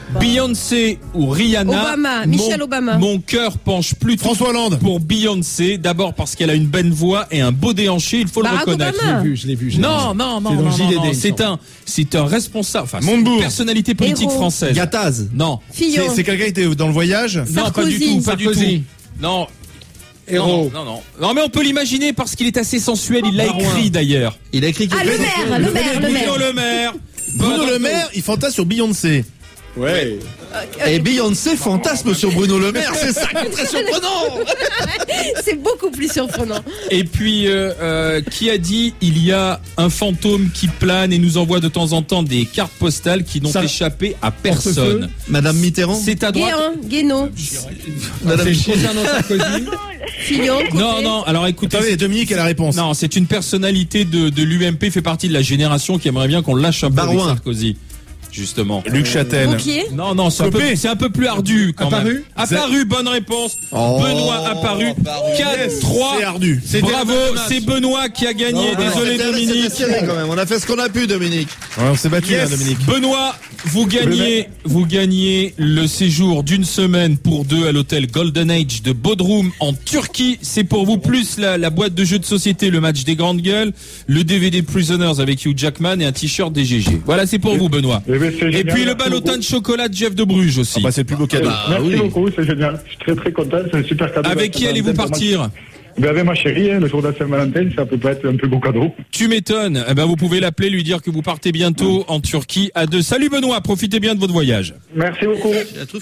Beyoncé ou Rihanna? Obama, Michelle mon, Obama. Mon cœur penche plutôt François Hollande. pour Beyoncé. D'abord parce qu'elle a une belle voix et un beau déhanché, il faut Barack le reconnaître. Obama. Je l'ai vu, je l'ai vu. je l'ai Non, vu. non, non, C'est non, dans non, J D D, non, il me c'est semble. un, c'est un responsable, enfin, c'est Montebourg. une personnalité politique Héros. française. Gattaz. Non, Fillon. C'est c'est quelqu'un qui était dans le voyage. non, pas du Sarkozy. tout, pas du Sarkozy. tout. Non. Héros. Non, non, non. Non, mais on peut l'imaginer parce qu'il est assez sensuel. Il l'a écrit d'ailleurs. Il a écrit Ah, quelque le chose. maire, le maire, le Bruno maire. Le Maire. Bruno Bonne Le Maire, il fantasme sur Beyoncé. Ouais. Et Beyoncé fantasme sur Bruno Le Maire, c'est ça qui est très surprenant. C'est beaucoup plus surprenant. Et puis, euh, euh, qui a dit il y a un fantôme qui plane et nous envoie de temps en temps des cartes postales qui n'ont Ça- échappé à personne. Portefeuille. Madame Mitterrand. C'est à droite. Guéant, Guénaud, Madame C'est concernant Sarkozy. Fillon, Copé. Non, non. Alors écoutez, Attendez, Dominique a la réponse. non, c'est une personnalité de, de l'U M P, fait partie de la génération qui aimerait bien qu'on lâche un peu avec Barouin. Sarkozy. Justement. Luc Châtel. Vauquier. Non, non, c'est un, peu, Copé. c'est un peu plus ardu quand Apparu. même. Apparu, bonne réponse. Oh, Benoît apparu. quatre trois. C'est ardu. C'est Bravo, c'est Benoît qui a gagné. Ah, Désolé c'était- Dominique. c'était serré quand même. On a fait ce qu'on a pu, Dominique. Ouais, on s'est battu, Yes. hein, Dominique. Benoît, vous gagnez, vous gagnez le séjour d'une semaine pour deux à l'hôtel Golden Age de Bodrum en Turquie. C'est pour vous plus la, la boîte de jeux de société, le match des grandes gueules, le D V D Prisoners avec Hugh Jackman et un t-shirt des G G. Voilà, c'est pour vous, Benoît. Eh ben, c'est Et génial, puis le merci ballotin beaucoup. de chocolat de Jeff de Bruges aussi. Ah bah c'est le plus beau cadeau. Merci oui. beaucoup, c'est génial. Je suis très très content, c'est un super cadeau. Avec qui allez-vous partir? Ben, avec ma chérie, hein, le jour de la Saint-Valentin, ça peut pas être un plus beau cadeau. Tu m'étonnes. Eh ben, vous pouvez l'appeler, lui dire que vous partez bientôt en Turquie à deux. Salut Benoît, profitez bien de votre voyage. Merci beaucoup. La truffe